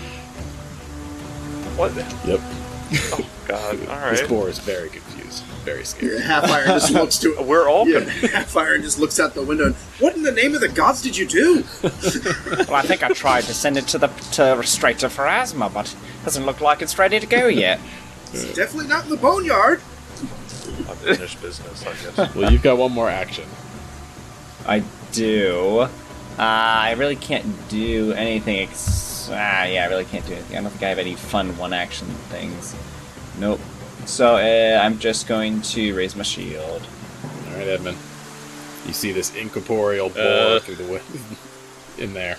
What? Yep. Oh God! All This right. boar is very confused, very scared. Half-Iron just looks to it. We're all Yeah, confused. Half-Iron just looks out the window and, what in the name of the gods did you do? Well, I think I tried to send it straight to Pharasma, but it doesn't look like it's ready to go yet. It's definitely not in the boneyard. Unfinished business, I guess. Well, you've got one more action. I do. I really can't do anything. I really can't do anything. I don't think I have any fun one-action things. Nope. So I'm just going to raise my shield. All right, Edmund. You see this incorporeal boar through the window in there.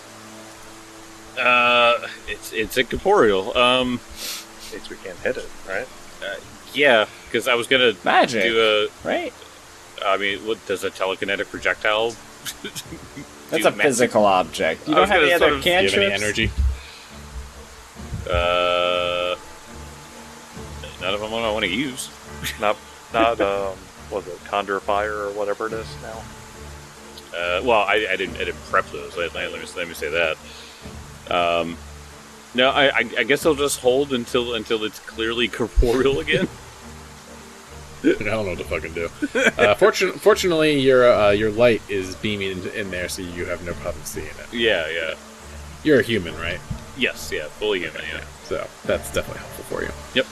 It's incorporeal. Means we can't hit it, right? Yeah, because I was gonna Magic, do right? I mean, what does a telekinetic projectile? That's do a magic? physical object. You I don't was have any gonna other sort of- Do you have any cantrips? energy? None of them I want to use. Not what is it, Conjure Fire or whatever it is now. Well, I didn't prep those. Let me say that. No, I guess I'll just hold until it's clearly corporeal again. I don't know what to fucking do. Fortunately, your light is beaming in there, so you have no problem seeing it. Yeah. You're a human, right? Yes, yeah, fully human. Yeah. So that's definitely helpful for you. Yep.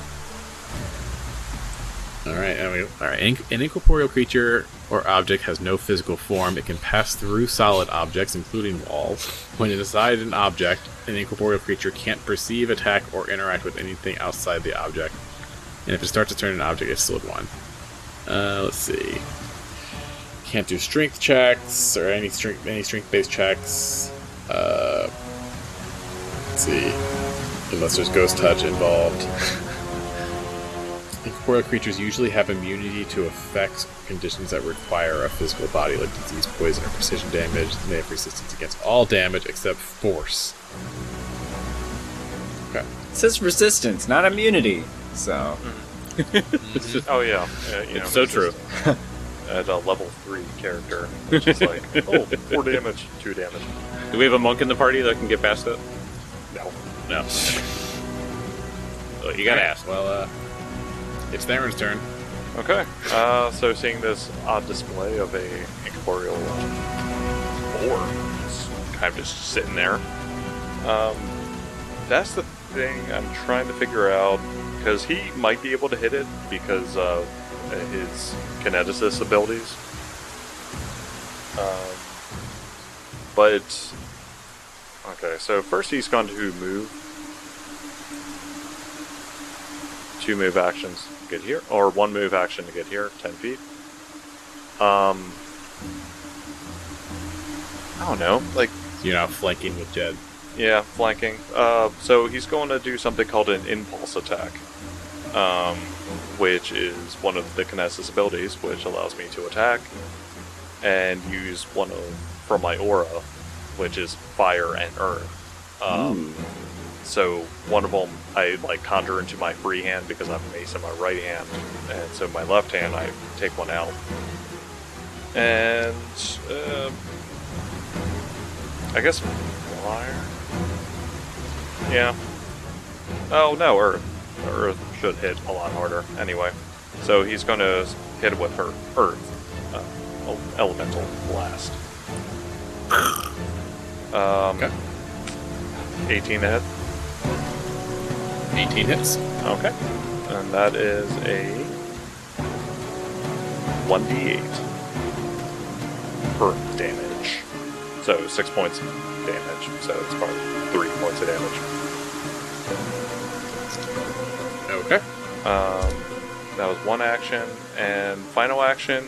All right. An incorporeal creature or object has no physical form. It can pass through solid objects, including walls. When inside an object, an incorporeal creature can't perceive, attack, or interact with anything outside the object. And if it starts to turn an object, it's slowed one. Let's see. Can't do strength checks or any strength-based checks. Let's see. Unless there's ghost touch involved. Incorporeal creatures usually have immunity to effects or conditions that require a physical body, like disease, poison, or precision damage. They have resistance against all damage except force. Okay. It says resistance, not immunity. So Oh yeah, It's so true. At a level 3 character, it's just like 4 damage, 2 damage. Do we have a monk in the party that can get past it? No. No. Well, you gotta ask. Well, it's Theron's turn. Okay. So seeing this odd display of a incorporeal boar, just kind of just sitting there. That's the thing I'm trying to figure out, because he might be able to hit it because of his kineticist abilities. But okay, so first he's going to move. 2 move actions to get here, or 1 move action to get here, 10 feet. I don't know, like, You're now flanking with Jed. yeah, flanking. So he's going to do something called an impulse attack, which is one of the Kinesis abilities, which allows me to attack and use one from my aura, which is fire and earth. So one of them I like conjure into my free hand because I have a mace in my right hand, and so my left hand I take one out. And I guess fire. Yeah. Oh no, earth. Earth should hit a lot harder. Anyway, so he's going to hit it with her earth, elemental blast. Okay. 18 to hit. 18 hits. Okay. And that is a 1d8 earth damage. So 6 points of damage. So it's probably 3 points of damage. Okay. That was one action. And final action.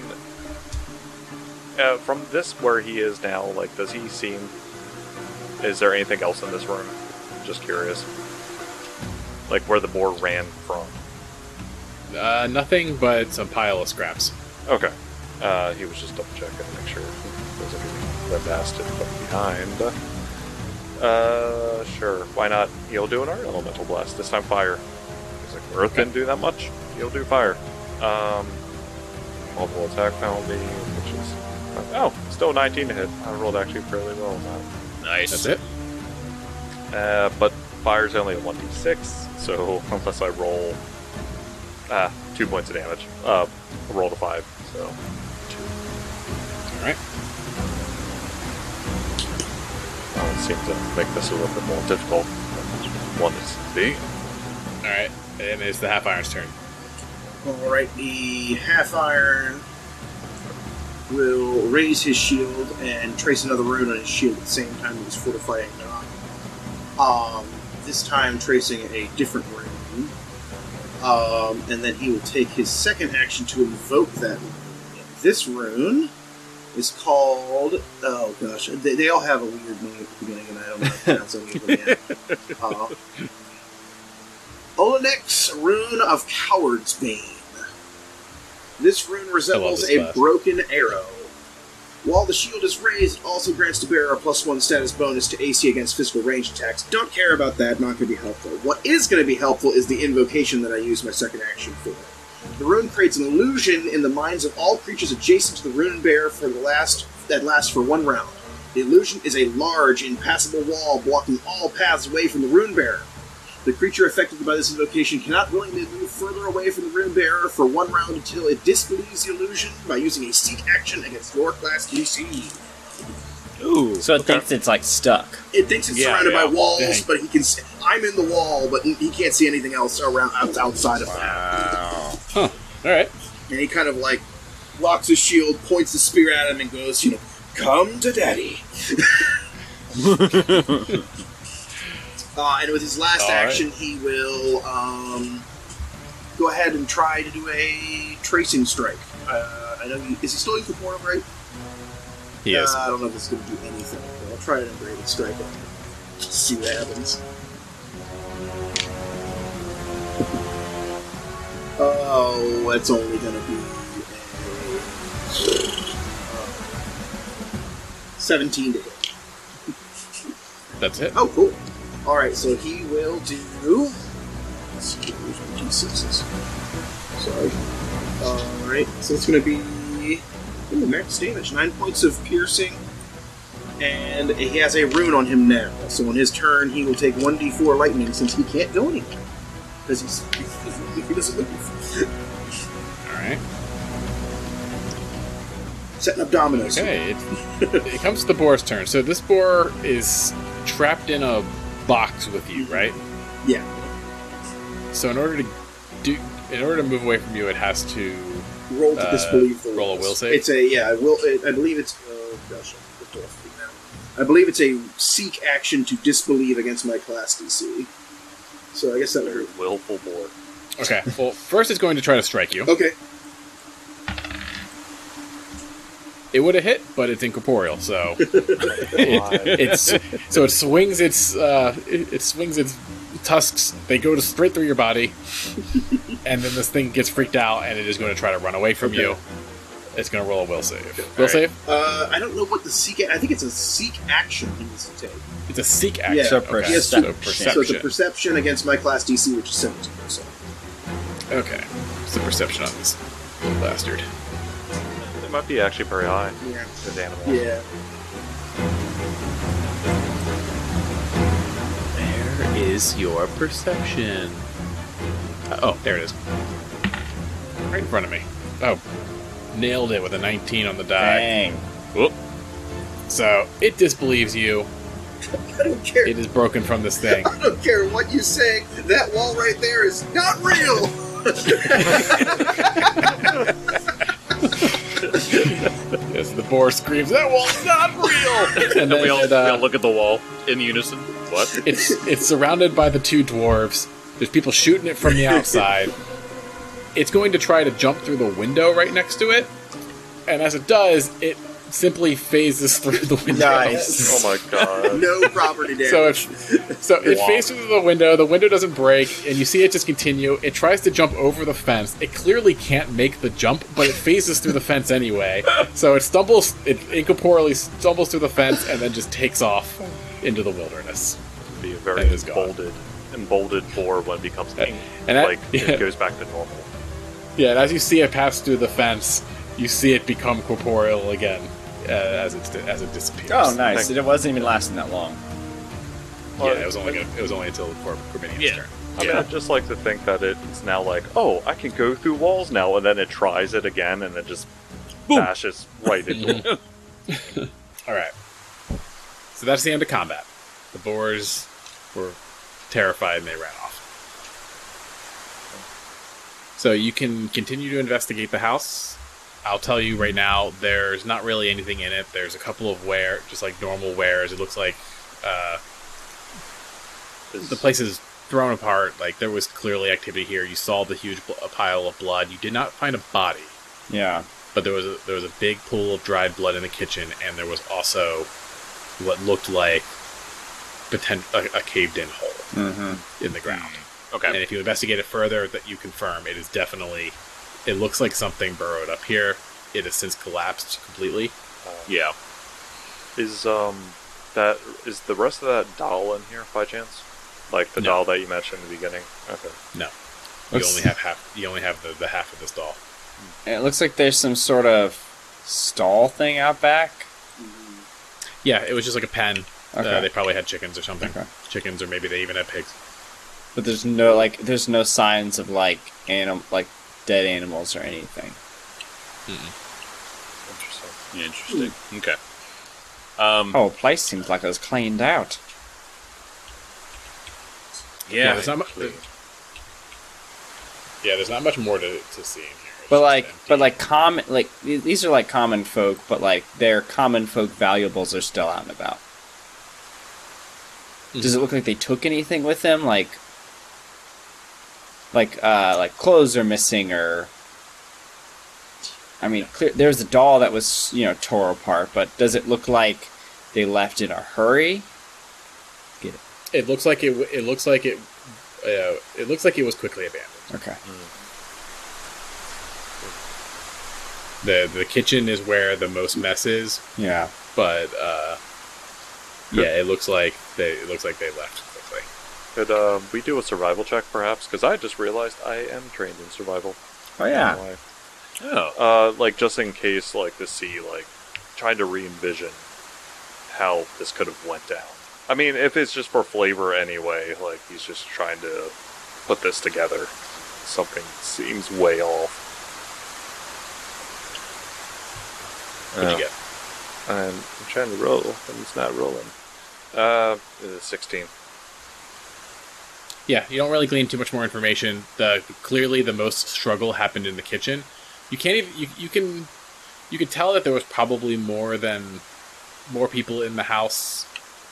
From this where he is now, like, does he seem... Is there anything else in this room? Just curious. Like, where the boar ran from. Nothing but some pile of scraps. Okay. He was just double checking to make sure there's anything that bastard left behind. Sure. Why not? He'll do an Art Elemental Blast. This time fire. He's like, Earth didn't do that much. He'll do fire. Multiple attack penalty, which is... Oh, still 19 to hit. I rolled actually fairly well on that. Nice. That's it. But fire's only a 1d6, so unless I roll 2 points of damage, I rolled a 5, so 2. Alright. That one seemed to make this a little bit more difficult than one is be. Alright. And it's the Half Iron's turn. Alright, the Half Iron will raise his shield and trace another rune on his shield at the same time he's fortifying Nog. This time tracing a different rune. And then he will take his second action to invoke that rune. This rune is called... Oh gosh, they all have a weird name at the beginning and I don't know how to pronounce any of them yet. Olenek's Rune of Coward's Bane. This rune resembles a broken arrow. While the shield is raised, it also grants the bearer a +1 status bonus to AC against physical range attacks. Don't care about that, not going to be helpful. What is going to be helpful is the invocation that I use my second action for. The rune creates an illusion in the minds of all creatures adjacent to the rune bearer that lasts for 1 round. The illusion is a large, impassable wall blocking all paths away from the rune bearer. The creature affected by this invocation cannot willingly move further away from the rune bearer for 1 round until it disbelieves the illusion by using a seek action against your class DC. Ooh. So it thinks it's like stuck. It thinks it's surrounded by walls, Dang. but he can. I'm in the wall, but he can't see anything else around outside of that. Wow. Huh. Alright. And he kind of like locks his shield, points the spear at him, and goes, "Come to daddy." And with his last action, he will go ahead and try to do a tracing strike. I know is he still incorporeal, right? He is. I don't know if it's going to do anything. But I'll try an Ungraded Strike on him. Just see what happens. Oh, that's only going to be a 17 to hit. That's it. Oh, cool. Alright, so he will do... Let's see, where's my D6s? Sorry. Alright, so it's going to be... Ooh, max damage. 9 points of piercing. And he has a rune on him now. So on his turn, he will take 1d4 lightning since he can't go anywhere. Because he doesn't move. Alright. Setting up dominoes. Okay. It comes to the boar's turn. So this boar is trapped in a box with you, right? Yeah. So in order to move away from you, it has to Roll to disbelieve the roll a will save. It's a I believe it's. Oh gosh, I believe it's a seek action to disbelieve against my class DC. So I guess that would. Willful boar. Okay. Well, first it's going to try to strike you. Okay. It would have hit, but it's incorporeal, so it swings its tusks. They go straight through your body, and then this thing gets freaked out, and it is going to try to run away from you. It's going to roll a will save. Will save? I don't know what the seek. I think it's a seek action he needs to take. It's a seek action. Yeah. So Okay. perception. So perception. So it's a perception against my class DC, which is 17%. Okay. It's the perception on this little bastard. It might be actually very high. Yeah. This animal. Yeah. Where is your perception? Oh, there it is. Right in front of me. Oh. Nailed it with a 19 on the die. Dang. Whoop. So, it disbelieves you. I don't care. It is broken from this thing. I don't care what you say. That wall right there is not real. Yes, the boar screams, "That wall's not real!" And then we all look at the wall in unison. What? It's surrounded by the 2 dwarves. There's people shooting it from the outside. it's going to try to jump through the window right next to it, and as it does, it simply phases through the window. Nice. Oh my god. No property damage. So it phases through the window doesn't break, and you see it just continue. It tries to jump over the fence. It clearly can't make the jump, but it phases through the fence anyway. So it incorporeally stumbles through the fence, and then just takes off into the wilderness. Be a very And is gone. emboldened boar when it becomes king. And that- Like, it goes back to normal. Yeah, and as you see it pass through the fence, you see it become corporeal again as it disappears. Oh, nice. It wasn't even lasting that long. Yeah, it was only until Corbinian's turn. I mean, I'd just like to think that it's now like, oh, I can go through walls now, and then it tries it again, and then just bashes right into it. All right. So that's the end of combat. The boars were terrified and they ran off. So you can continue to investigate the house. I'll tell you right now, there's not really anything in it. There's a couple of just like normal wares. It looks like the place is thrown apart. Like, there was clearly activity here. You saw the huge pile of blood. You did not find a body, Yeah. but there was a big pool of dried blood in the kitchen, and there was also what looked like a caved-in hole Mm-hmm. in the ground. Okay. And if you investigate it further, that you confirm it is definitely. It looks like something burrowed up here. It has since collapsed completely. Yeah. Is the rest of that doll in here by chance? Like the No. doll that you mentioned in the beginning? Okay. No, Looks- you only have half. You only have the half of this doll. It looks like there's some sort of stall thing out back. Yeah, it was just like a pen. Okay. They probably had chickens or something. Okay. Chickens, or maybe they even had pigs. But there's no signs of like dead animals or anything. Interesting. Interesting. Okay. Oh, the place seems like it was cleaned out. Yeah, there's not much. Yeah, there's not much more to see in here. It's But just empty. common these are like common folk, but like their common folk valuables are still out and about. Does it look like they took anything with them? Like clothes are missing, or I mean, there's a doll that was tore apart, but does it look like they left in a hurry? It looks like it looks like it was quickly abandoned. Okay. The kitchen is where the most mess is, Yeah. but yeah, it looks like they left quickly. Could we do a survival check, perhaps? Because I just realized I am trained in survival. Oh yeah. Anyway. Oh. Like, just in case, like, to see, like, trying to re-envision how this could have went down. I mean, if it's just for flavor anyway, like, he's just trying to put this together. Something seems way off. What'd you get? I'm trying to roll, and it's not rolling. 16. Yeah, you don't really glean too much more information. Clearly the most struggle happened in the kitchen. You can't even you can tell that there was probably more people in the house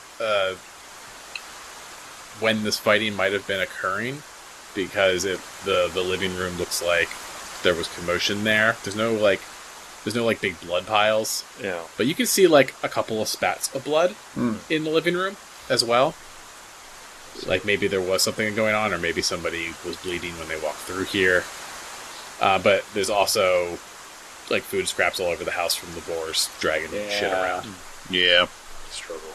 when this fighting might have been occurring, because the living room looks like there was commotion there. There's no big blood piles, Yeah. but you can see like a couple of spats of blood in the living room as well. Like, maybe there was something going on, or maybe somebody was bleeding when they walked through here. But there's also like food scraps all over the house from the boars dragging shit around. Yeah. Struggle.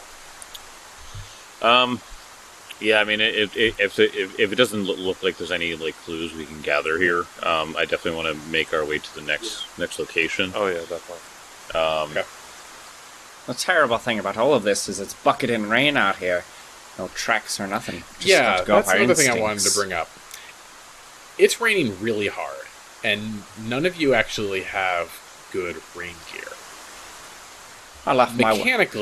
Yeah, I mean, if it doesn't look like there's any like clues we can gather here, I definitely want to make our way to the next location. Oh, yeah, definitely. Okay. The terrible thing about all of this is it's bucketing rain out here. No tracks or nothing. Just have Yeah, to go that's off our another thing I wanted instincts. to bring up. It's raining really hard, and none of you actually have good rain gear. I left my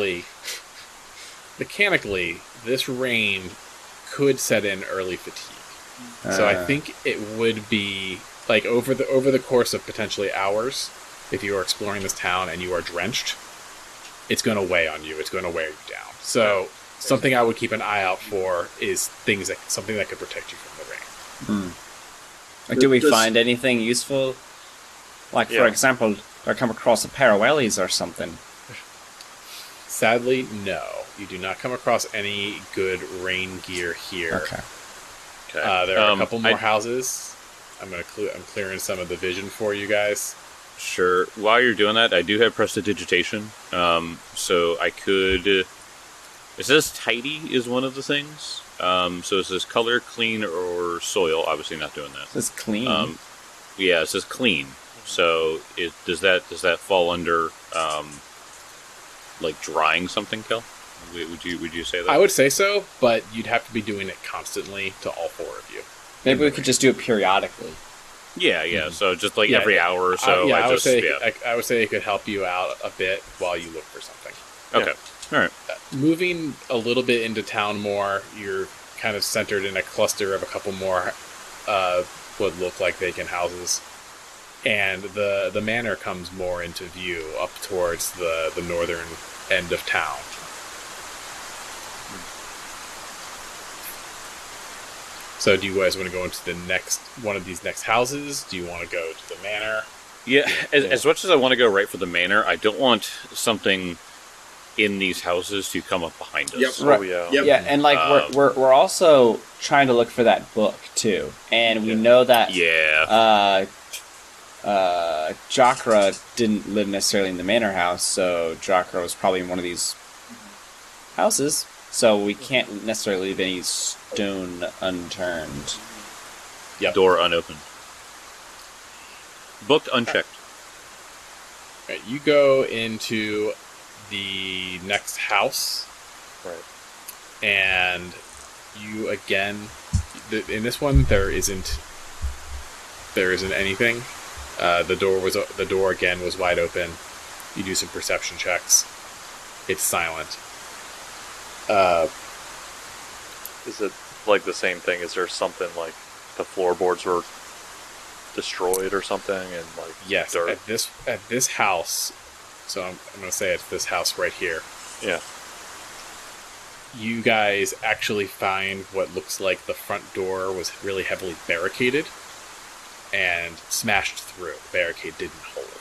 Mechanically, this rain could set in early fatigue. So I think it would be like over the course of potentially hours, if you are exploring this town and you are drenched, it's going to weigh on you. It's going to wear you down. So something I would keep an eye out for is something that could protect you from the rain. Like, do we Does- find anything useful? Like, Yeah. for example, do I come across a pair of wellies or something? Sadly, no. You do not come across any good rain gear here. Okay. Okay. There are a couple more I- houses. I'm clearing some of the vision for you guys. Sure. While you're doing that, I do have prestidigitation. So I could. It says tidy is one of the things. So it says color, clean, or soil. Obviously, not doing that. This is clean. Yeah, it says clean. So does that fall under like drying something, Kel? Would you say that? I would say so, but you'd have to be doing it constantly to all four of you. Maybe we could just do it periodically. Yeah. So just like Yeah, every hour or so. I would say yeah. I would say it could help you out a bit while you look for something. Okay. All right. Moving a little bit into town more, you're kind of centered in a cluster of a couple more what look like vacant houses, and the manor comes more into view up towards the northern end of town. So, do you guys want to go into the next one of these next houses? Do you want to go to the manor? Yeah. As much as I want to go right for the manor, I don't want something in these houses to come up behind us. Yep. Oh yeah. Yep. Yeah, and like we're also trying to look for that book too, and we know that Yeah. Jakra didn't live necessarily in the manor house, so Jakra was probably in one of these houses. So we can't necessarily leave any stone unturned. Yep. Door unopened. Booked unchecked. Right, you go into the next house, Right. and you again. In this one, there isn't anything. The door again was wide open. You do some perception checks. It's silent. Is it like the same thing? Is there something like the floorboards were destroyed or something, and like Yes, dirt? at this house. So I'm going to say it's this house right here. Yeah. You guys actually find what looks like the front door was really heavily barricaded and smashed through. The barricade didn't hold.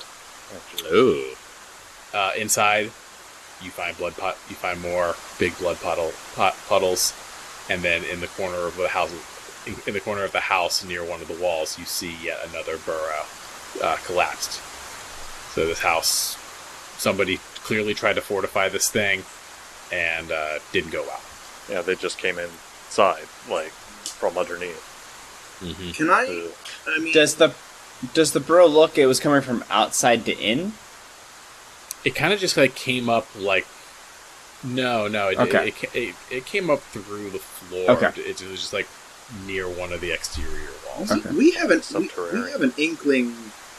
Oh. Inside, you find You find more big blood puddles, and then in the corner of the house, near one of the walls, you see yet another burrow collapsed. So this house, somebody clearly tried to fortify this thing, and didn't go well. Yeah, they just came inside, like from underneath. Mm-hmm. Can I? I mean, Does the burrow look it was coming from outside to in? It kind of just like came up like. No. Okay. It came up through the floor. Okay. It was just like near one of the exterior walls. Okay. we have we Subterranean. have an inkling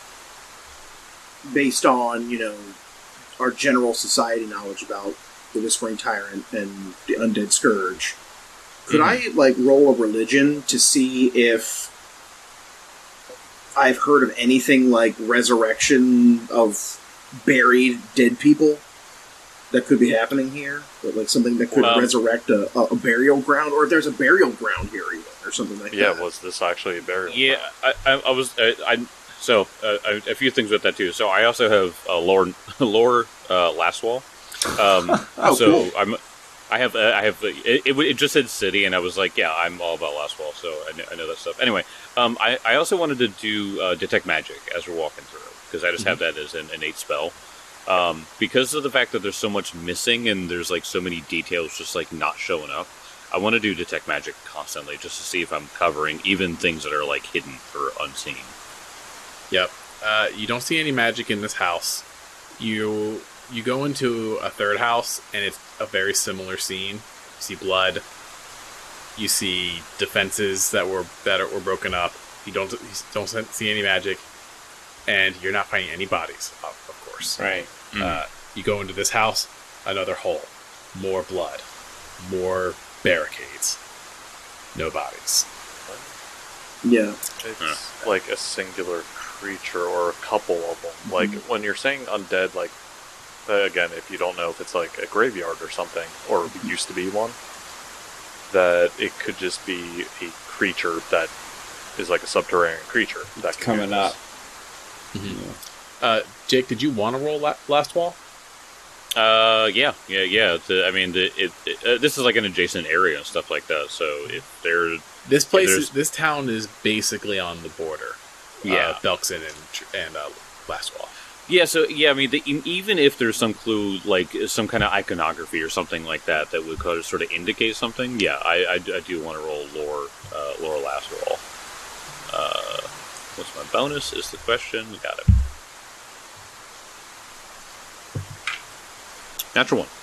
based on our general society knowledge about the Whispering Tyrant and the Undead Scourge. Could I roll a religion to see if I've heard of anything like resurrection of buried dead people that could be happening here? Like something that could resurrect a burial ground, or if there's a burial ground here even, or something like Yeah, that. was this actually a burial? Yeah, I was. So a few things with that too. So I also have lore Lastwall. So cool. I have it just said city, and I was like, yeah, I'm all about Lastwall, so I know that stuff. Anyway, I also wanted to do detect magic as we're walking through, because I just have that as an innate spell. Because of the fact that there's so much missing and there's like so many details just like not showing up, I want to do detect magic constantly just to see if I'm covering even things that are like hidden or unseen. Yep. You don't see any magic in this house. You go into a third house, and it's a very similar scene. You see blood. You see defenses that were broken up. You don't see any magic, and you're not finding any bodies, of course. Right. You go into this house, another hole, more blood, more barricades, no bodies. Yeah. It's like a singular creature or a couple of them. Like when you're saying undead, like again, if you don't know if it's like a graveyard or something, or used to be one, that it could just be a creature that is like a subterranean creature that can Coming do up. this. Jake, did you want to roll last wall? Yeah. This is like an adjacent area and stuff like that. So if there, This place, there's- this town is basically on the border. Yeah. Belkson and last wall. yeah. So yeah, I mean, even if there's some clue, like some kind of iconography or something like that, that would kind of sort of indicate something. Yeah, I do want to roll lore last roll. What's my bonus? Is the question. Got it. Natural one.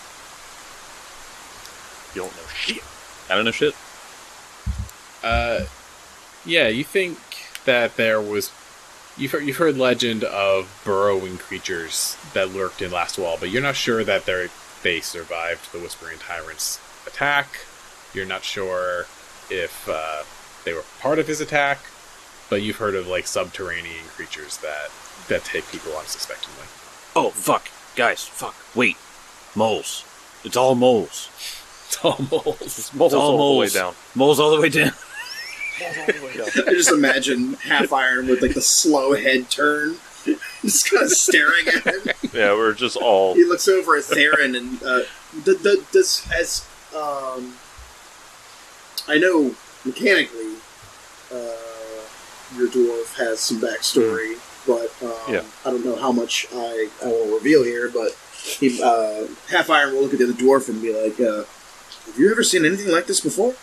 You don't know shit. I don't know shit. Yeah, you think that there was... You've heard legend of burrowing creatures that lurked in Last Wall, but you're not sure that they survived the Whispering Tyrant's attack. You're not sure if they were part of his attack, but you've heard of like subterranean creatures that take people unsuspectingly. Oh fuck, guys, fuck. Wait, moles. It's all moles. It's all moles. It's moles all the way moles. down. Moles all the way down. I just imagine Half Iron with like the slow head turn, just kind of staring at him. Yeah, we're just all. He looks over at Theron and I know mechanically your dwarf has some backstory, but Yeah. I don't know how much I will reveal here. But he, Half Iron will look at the other dwarf and be like, "Have you ever seen anything like this before?"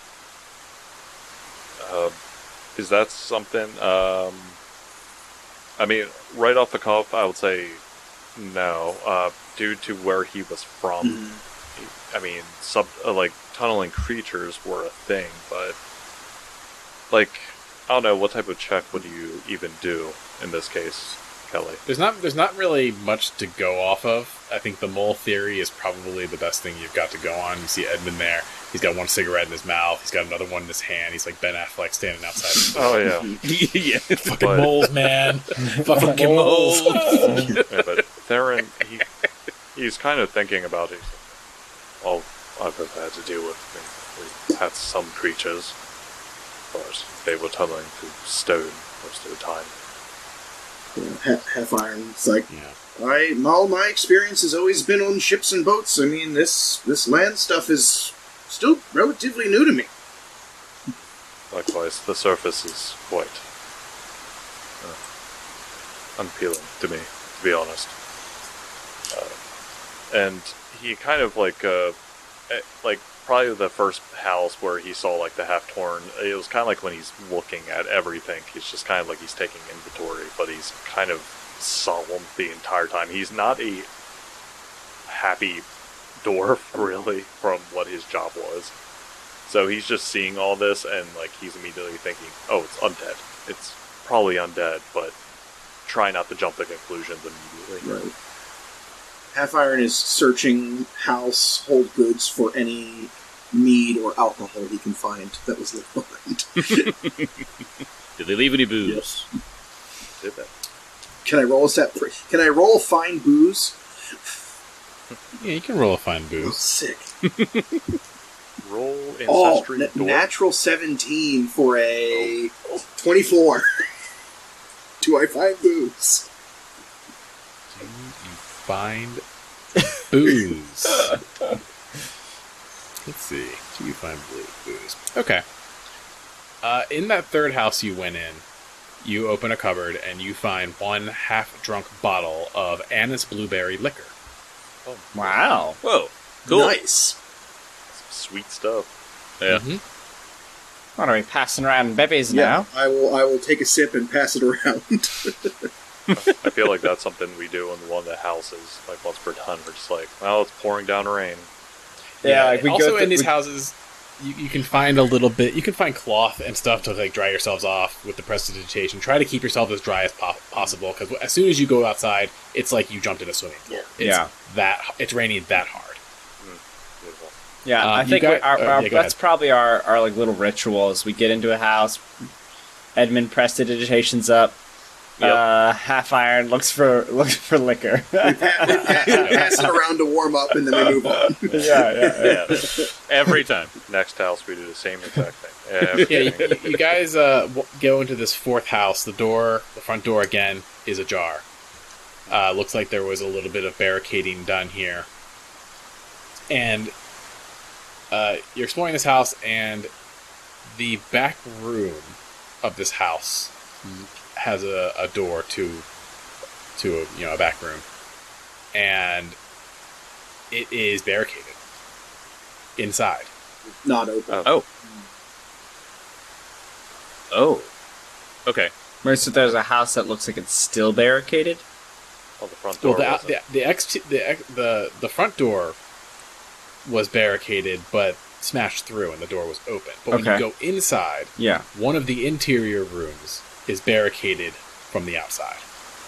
Is that something? I mean, right off the cuff, I would say no. Due to where he was from, I mean, like tunneling creatures were a thing, but like I don't know what type of check would you even do in this case, Kelly? There's not really much to go off of. I think the mole theory is probably the best thing you've got to go on. You see Edmund there. He's got one cigarette in his mouth. He's got another one in his hand. He's like Ben Affleck standing outside. Oh yeah, Yeah. Fucking But- moles, man. Fucking moles. yeah but Theron, he's kind of thinking about it. All I've ever had to deal with, we had some creatures, but they were tunneling through stone most of the time. Half Iron. It's like, Yeah. all my experience has always been on ships and boats. I mean, this land stuff is still relatively new to me. Likewise, the surface is quite unappealing to me, to be honest. And he kind of like probably the first house where he saw like the half torn. It was kind of like when he's looking at everything. He's just kind of like he's taking inventory, but he's kind of solemn the entire time. He's not a happy dwarf really from what his job was. So he's just seeing all this and like he's immediately thinking, "Oh, it's undead. It's probably undead," but try not to jump to conclusions immediately. Right. Half Iron is searching household goods for any mead or alcohol he can find that was left behind. Did they leave any booze? Yes. Did that? Can I roll Can I roll find booze? Yeah, you can roll a fine Oh, booze. sick. Roll Oh, ancestry. dwarf. natural 17 for a 24. Do I find booze? Do you find booze? Let's see. Do you find booze? Okay. In that third house you went in, you open a cupboard and you find one half-drunk bottle of Anise blueberry liquor. Wow. Whoa. Cool. Nice. Sweet stuff. Yeah. Mhm. What are we passing around bevvies now? I will take a sip and pass it around. I feel like that's something we do in one of the houses. Like once per ton, we're just like, well, it's pouring down rain. Yeah, like we also go in these houses, you can find a little bit. You can find cloth and stuff to like dry yourselves off with the prestidigitation. Try to keep yourself as dry as possible because as soon as you go outside, it's like you jumped in a swimming pool. It's it's raining that hard. Beautiful. Yeah, I you think got- our, yeah, go that's ahead. probably our like little ritual. Is we get into a house, Edmund prestigitations up, Half Iron looks for liquor. We pass it around to warm up, and then we move on. yeah. Every time. Next house, we do the same exact thing. Yeah, you guys go into this fourth house. The front door again is ajar. Looks like there was a little bit of barricading done here. And you're exploring this house, and the back room of this house has a door to a back room, and it is barricaded inside. Not open. Oh. Okay. Right, so there's a house that looks like it's still barricaded. Well, the front door. Well, wasn't. the front door was barricaded, but smashed through, and the door was open. But when you go inside, Yeah. one of the interior rooms is barricaded from the outside.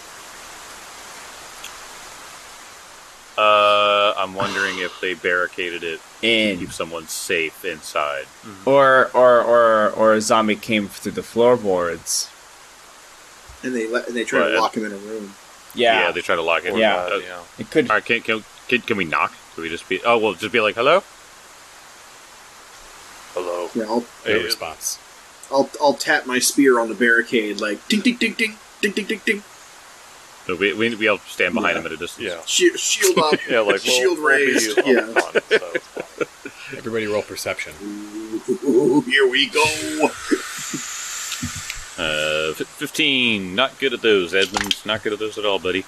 I'm wondering if they barricaded it to In keep someone safe inside. or a zombie came through the floorboards. And they try to lock him in a room. Yeah. They try to lock it. Yeah. Yeah. It could. All right, can we knock? Can we just be? Oh, we'll just be like, hello. Hello. Yeah, No response. I'll tap my spear on the barricade like ding ding ding ding ding ding ding ding. So we all stand behind him at a distance. Yeah. Shield up. Yeah, like Shield raised. We'll be Yeah. up front, so it's fine. Everybody roll perception. Ooh, here we go. 15. Not good at those, Edmund. Not good at those at all, buddy.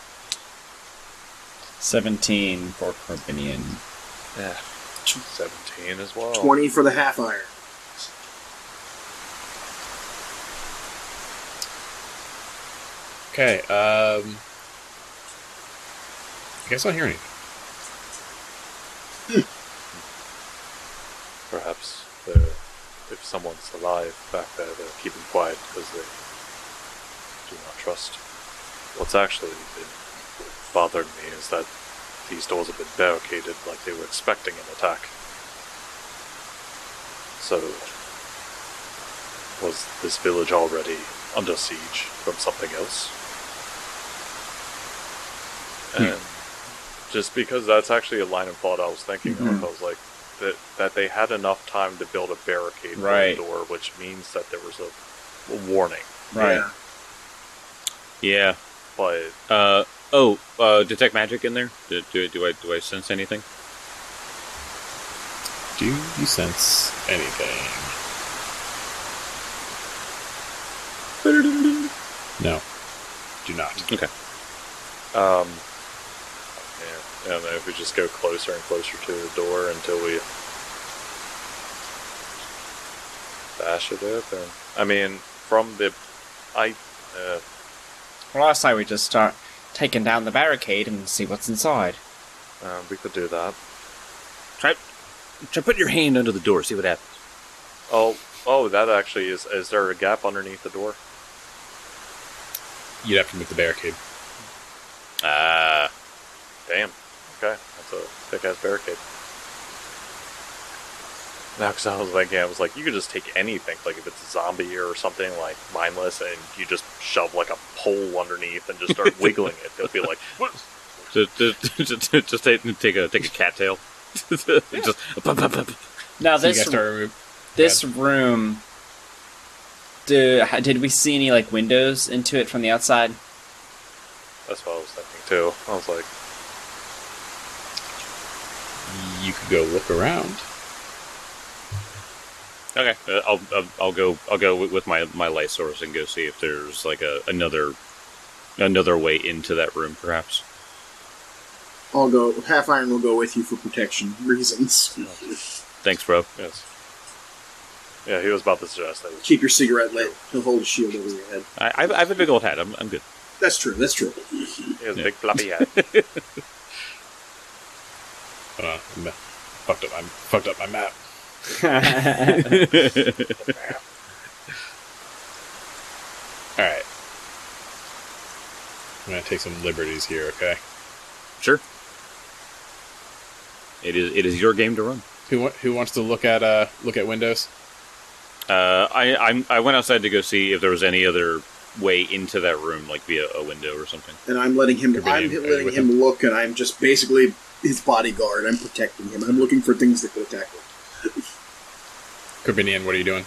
17 for Corbinian. Yeah. 17 as well. 20 for the half iron. Okay. I guess I don't hear anything. Perhaps if someone's alive back there, they're keeping quiet because they do not trust. What's actually been bothering me is that these doors have been barricaded like they were expecting an attack. So, was this village already under siege from something else? And just because that's actually a line of thought I was thinking of, I was like, that they had enough time to build a barricade for Right. the door, which means that there was a warning. Right. Yeah. Yeah. But Detect magic in there. Do I sense anything? Do you sense anything? No. Do not. Okay. yeah, and then if we just go closer and closer to the door until we bash it open. I mean, from the Well, last time we just start taking down the barricade and see what's inside. we could do that. Try put your hand under the door. See what happens. Oh, that actually is. Is there a gap underneath the door? You'd have to move the barricade. Damn. Okay, that's a thick-ass barricade. No, because I was like, you could just take anything, like if it's a zombie or something, like mindless, and you just shove like a pole underneath and just start wiggling it. They'll be like, what? Just take a cattail. Just Now So you this guys start this room. Did we see any like windows into it from the outside? That's what I was thinking too. I was like, You could go look around. okay. I'll go with my light source and go see if there's like another way into that room, perhaps. I'll go. Half iron will go with you for protection reasons. Thanks, bro. yes. Yeah, he was about to suggest that. Keep your cigarette lit. He'll hold a shield over your head. I have a big old hat. I'm good. That's true. That's true. He has a big floppy hat. Fucked up my map. Alright. I'm gonna take some liberties here, okay? Sure. It is your game to run. Who wants to look at windows? I went outside to go see if there was any other way into that room, like via a window or something. And I'm letting him. Corbinian, I'm are you letting with him look, and I'm just basically his bodyguard. I'm protecting him. I'm looking for things that could attack him. Corbinian, what are you doing?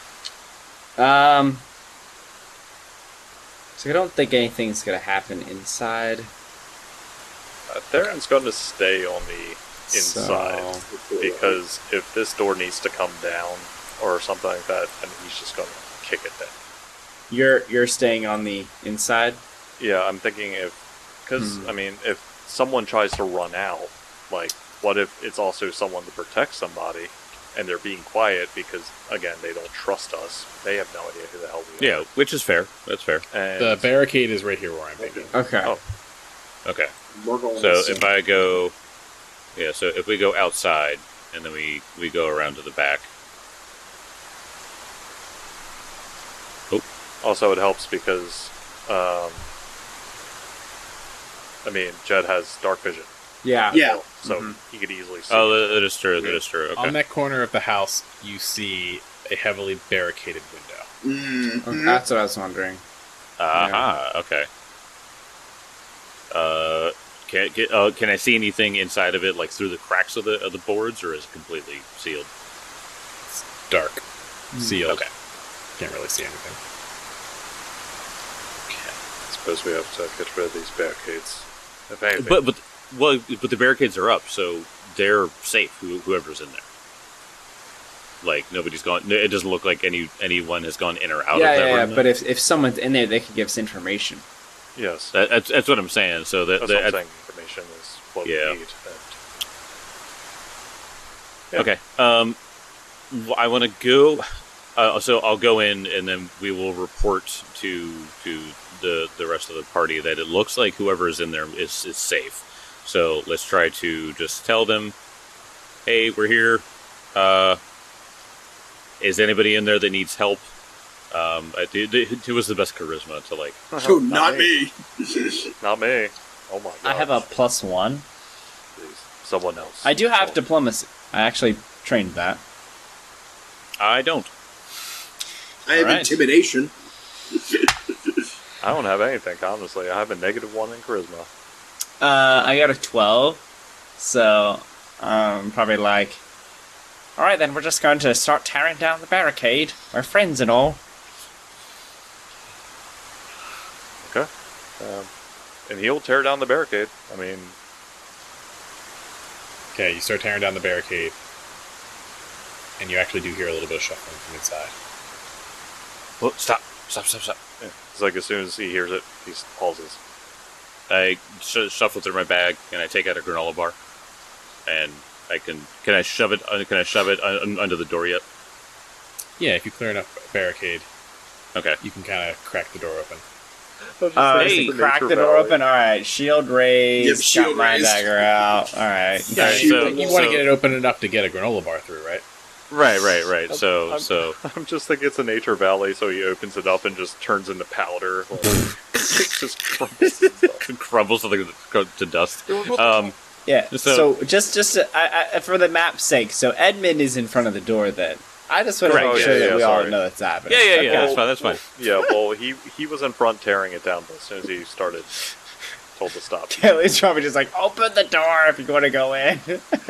So I don't think anything's gonna happen inside. Theron's going to stay on the inside So, because if this door needs to come down or something like that, then he's just going to kick it down. you're staying on the inside. Yeah, I'm thinking because I mean, if someone tries to run out, like, what if it's also someone to protect somebody, and they're being quiet because, again, they don't trust us. They have no idea who the hell we are. Yeah, which is fair. That's fair. And The barricade is right here where I'm thinking. Okay. Oh. Okay. We're going So to if I go, yeah. So if we go outside and then we go around to the back. also, it helps because, I mean, Jed has dark vision, Yeah. Yeah. so he could easily see. Oh, that is true. That is true. Okay. On that corner of the house, you see a heavily barricaded window. Mhm. That's what I was wondering. Aha. Okay. Can I see anything inside of it, like through the cracks of the boards, or is it completely sealed? It's dark, sealed. Okay. Can't really see anything. I suppose we have to get rid of these barricades. If anything. But the barricades are up, so they're safe. Whoever's in there, like nobody's gone. It doesn't look like anyone has gone in or out Yeah, of that yeah, room. but if someone's in there, they could give us information. yes, That's what I'm saying. So that's what I'm saying. Information is what Yeah. we need. Okay. I want to go. So I'll go in, and then we will report to the rest of the party that it looks like whoever is in there is safe. So let's try to just tell them, "Hey, we're here. Is anybody in there that needs help?" Who was the best charisma to like? Oh, not me. Not me. Oh my god. I have a +1. Please. Someone else. I do have Oh. diplomacy. I actually trained that. I don't. I have Alright. intimidation. I don't have anything, honestly. I have a -1 in charisma. I got a 12, so probably like, all right, then we're just going to start tearing down the barricade. We're friends and all. Okay. And he'll tear down the barricade. I mean, Okay, you start tearing down the barricade, and you actually do hear a little bit of shuffling from inside. Oh, stop! yeah. It's like as soon as he hears it, he pauses. I shuffle through my bag and I take out a granola bar, and can I shove it under the door yet? Yeah, if you clear enough barricade, Okay. you can kind of crack the door open. Hey, Crack the door open. All right, shield raised. Yep, got shield my raised. dagger out. All right. Yeah, Alright, you, so- you want to get it open enough to get a granola bar through, right? Right. So I'm just thinking it's a nature valley, so he opens it up and just turns into powder. Like, just crumbles. crumbles to dust. Yeah. So- So, just for the map's sake, so Edmund is in front of the door. Then I just want to Correct. make sure Yeah, that yeah, we all sorry. know that's happening. Yeah. Okay. That's fine. Yeah, well, he was in front tearing it down, but as soon as he started, told to stop. Kelly's probably just like, open the door if you want to go in.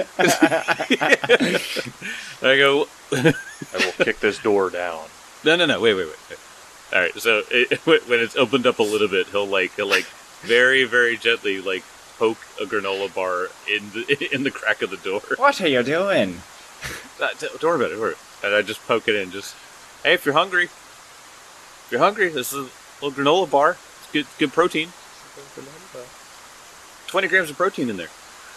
I go. I will kick this door down. No. Wait. All right. So when it's opened up a little bit, he'll very, very gently poke a granola bar in the crack of the door. What are you doing? Don't worry about it. Don't worry. And I just poke it in. Just, hey, if you're hungry, this is a little granola bar. It's good protein. 20 grams of protein in there.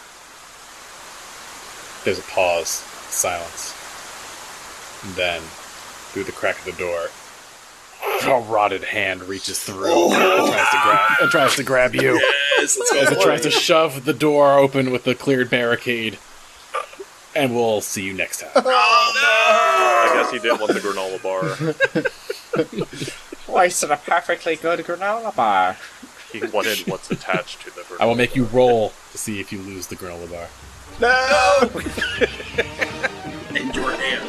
There's a pause, silence. And then, through the crack of the door, a rotted hand reaches through and tries to grab you. Yes, let's As go. it tries to shove the door open with the cleared barricade. And we'll see you next time. I guess he didn't want the granola bar. Wasted a perfectly good granola bar. He wanted what's attached to the granola I will make you bar. roll to see if you lose the granola bar. No! And your hand.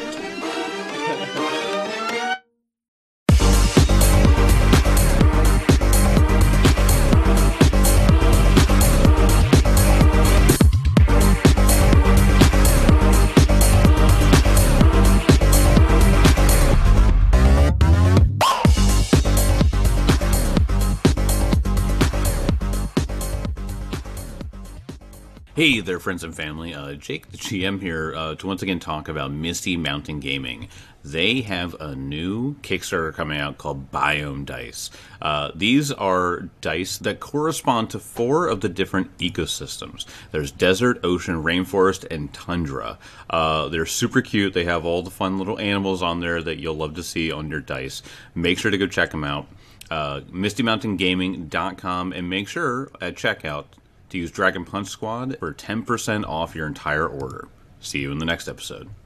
Hey there, friends and family. Jake, the GM here, to once again talk about Misty Mountain Gaming. They have a new Kickstarter coming out called Biome Dice. These are dice that correspond to 4 of the different ecosystems. There's desert, ocean, rainforest, and tundra. They're super cute. They have all the fun little animals on there that you'll love to see on your dice. Make sure to go check them out. MistyMountainGaming.com, and make sure at checkout to use Dragon Punch Squad for 10% off your entire order. See you in the next episode.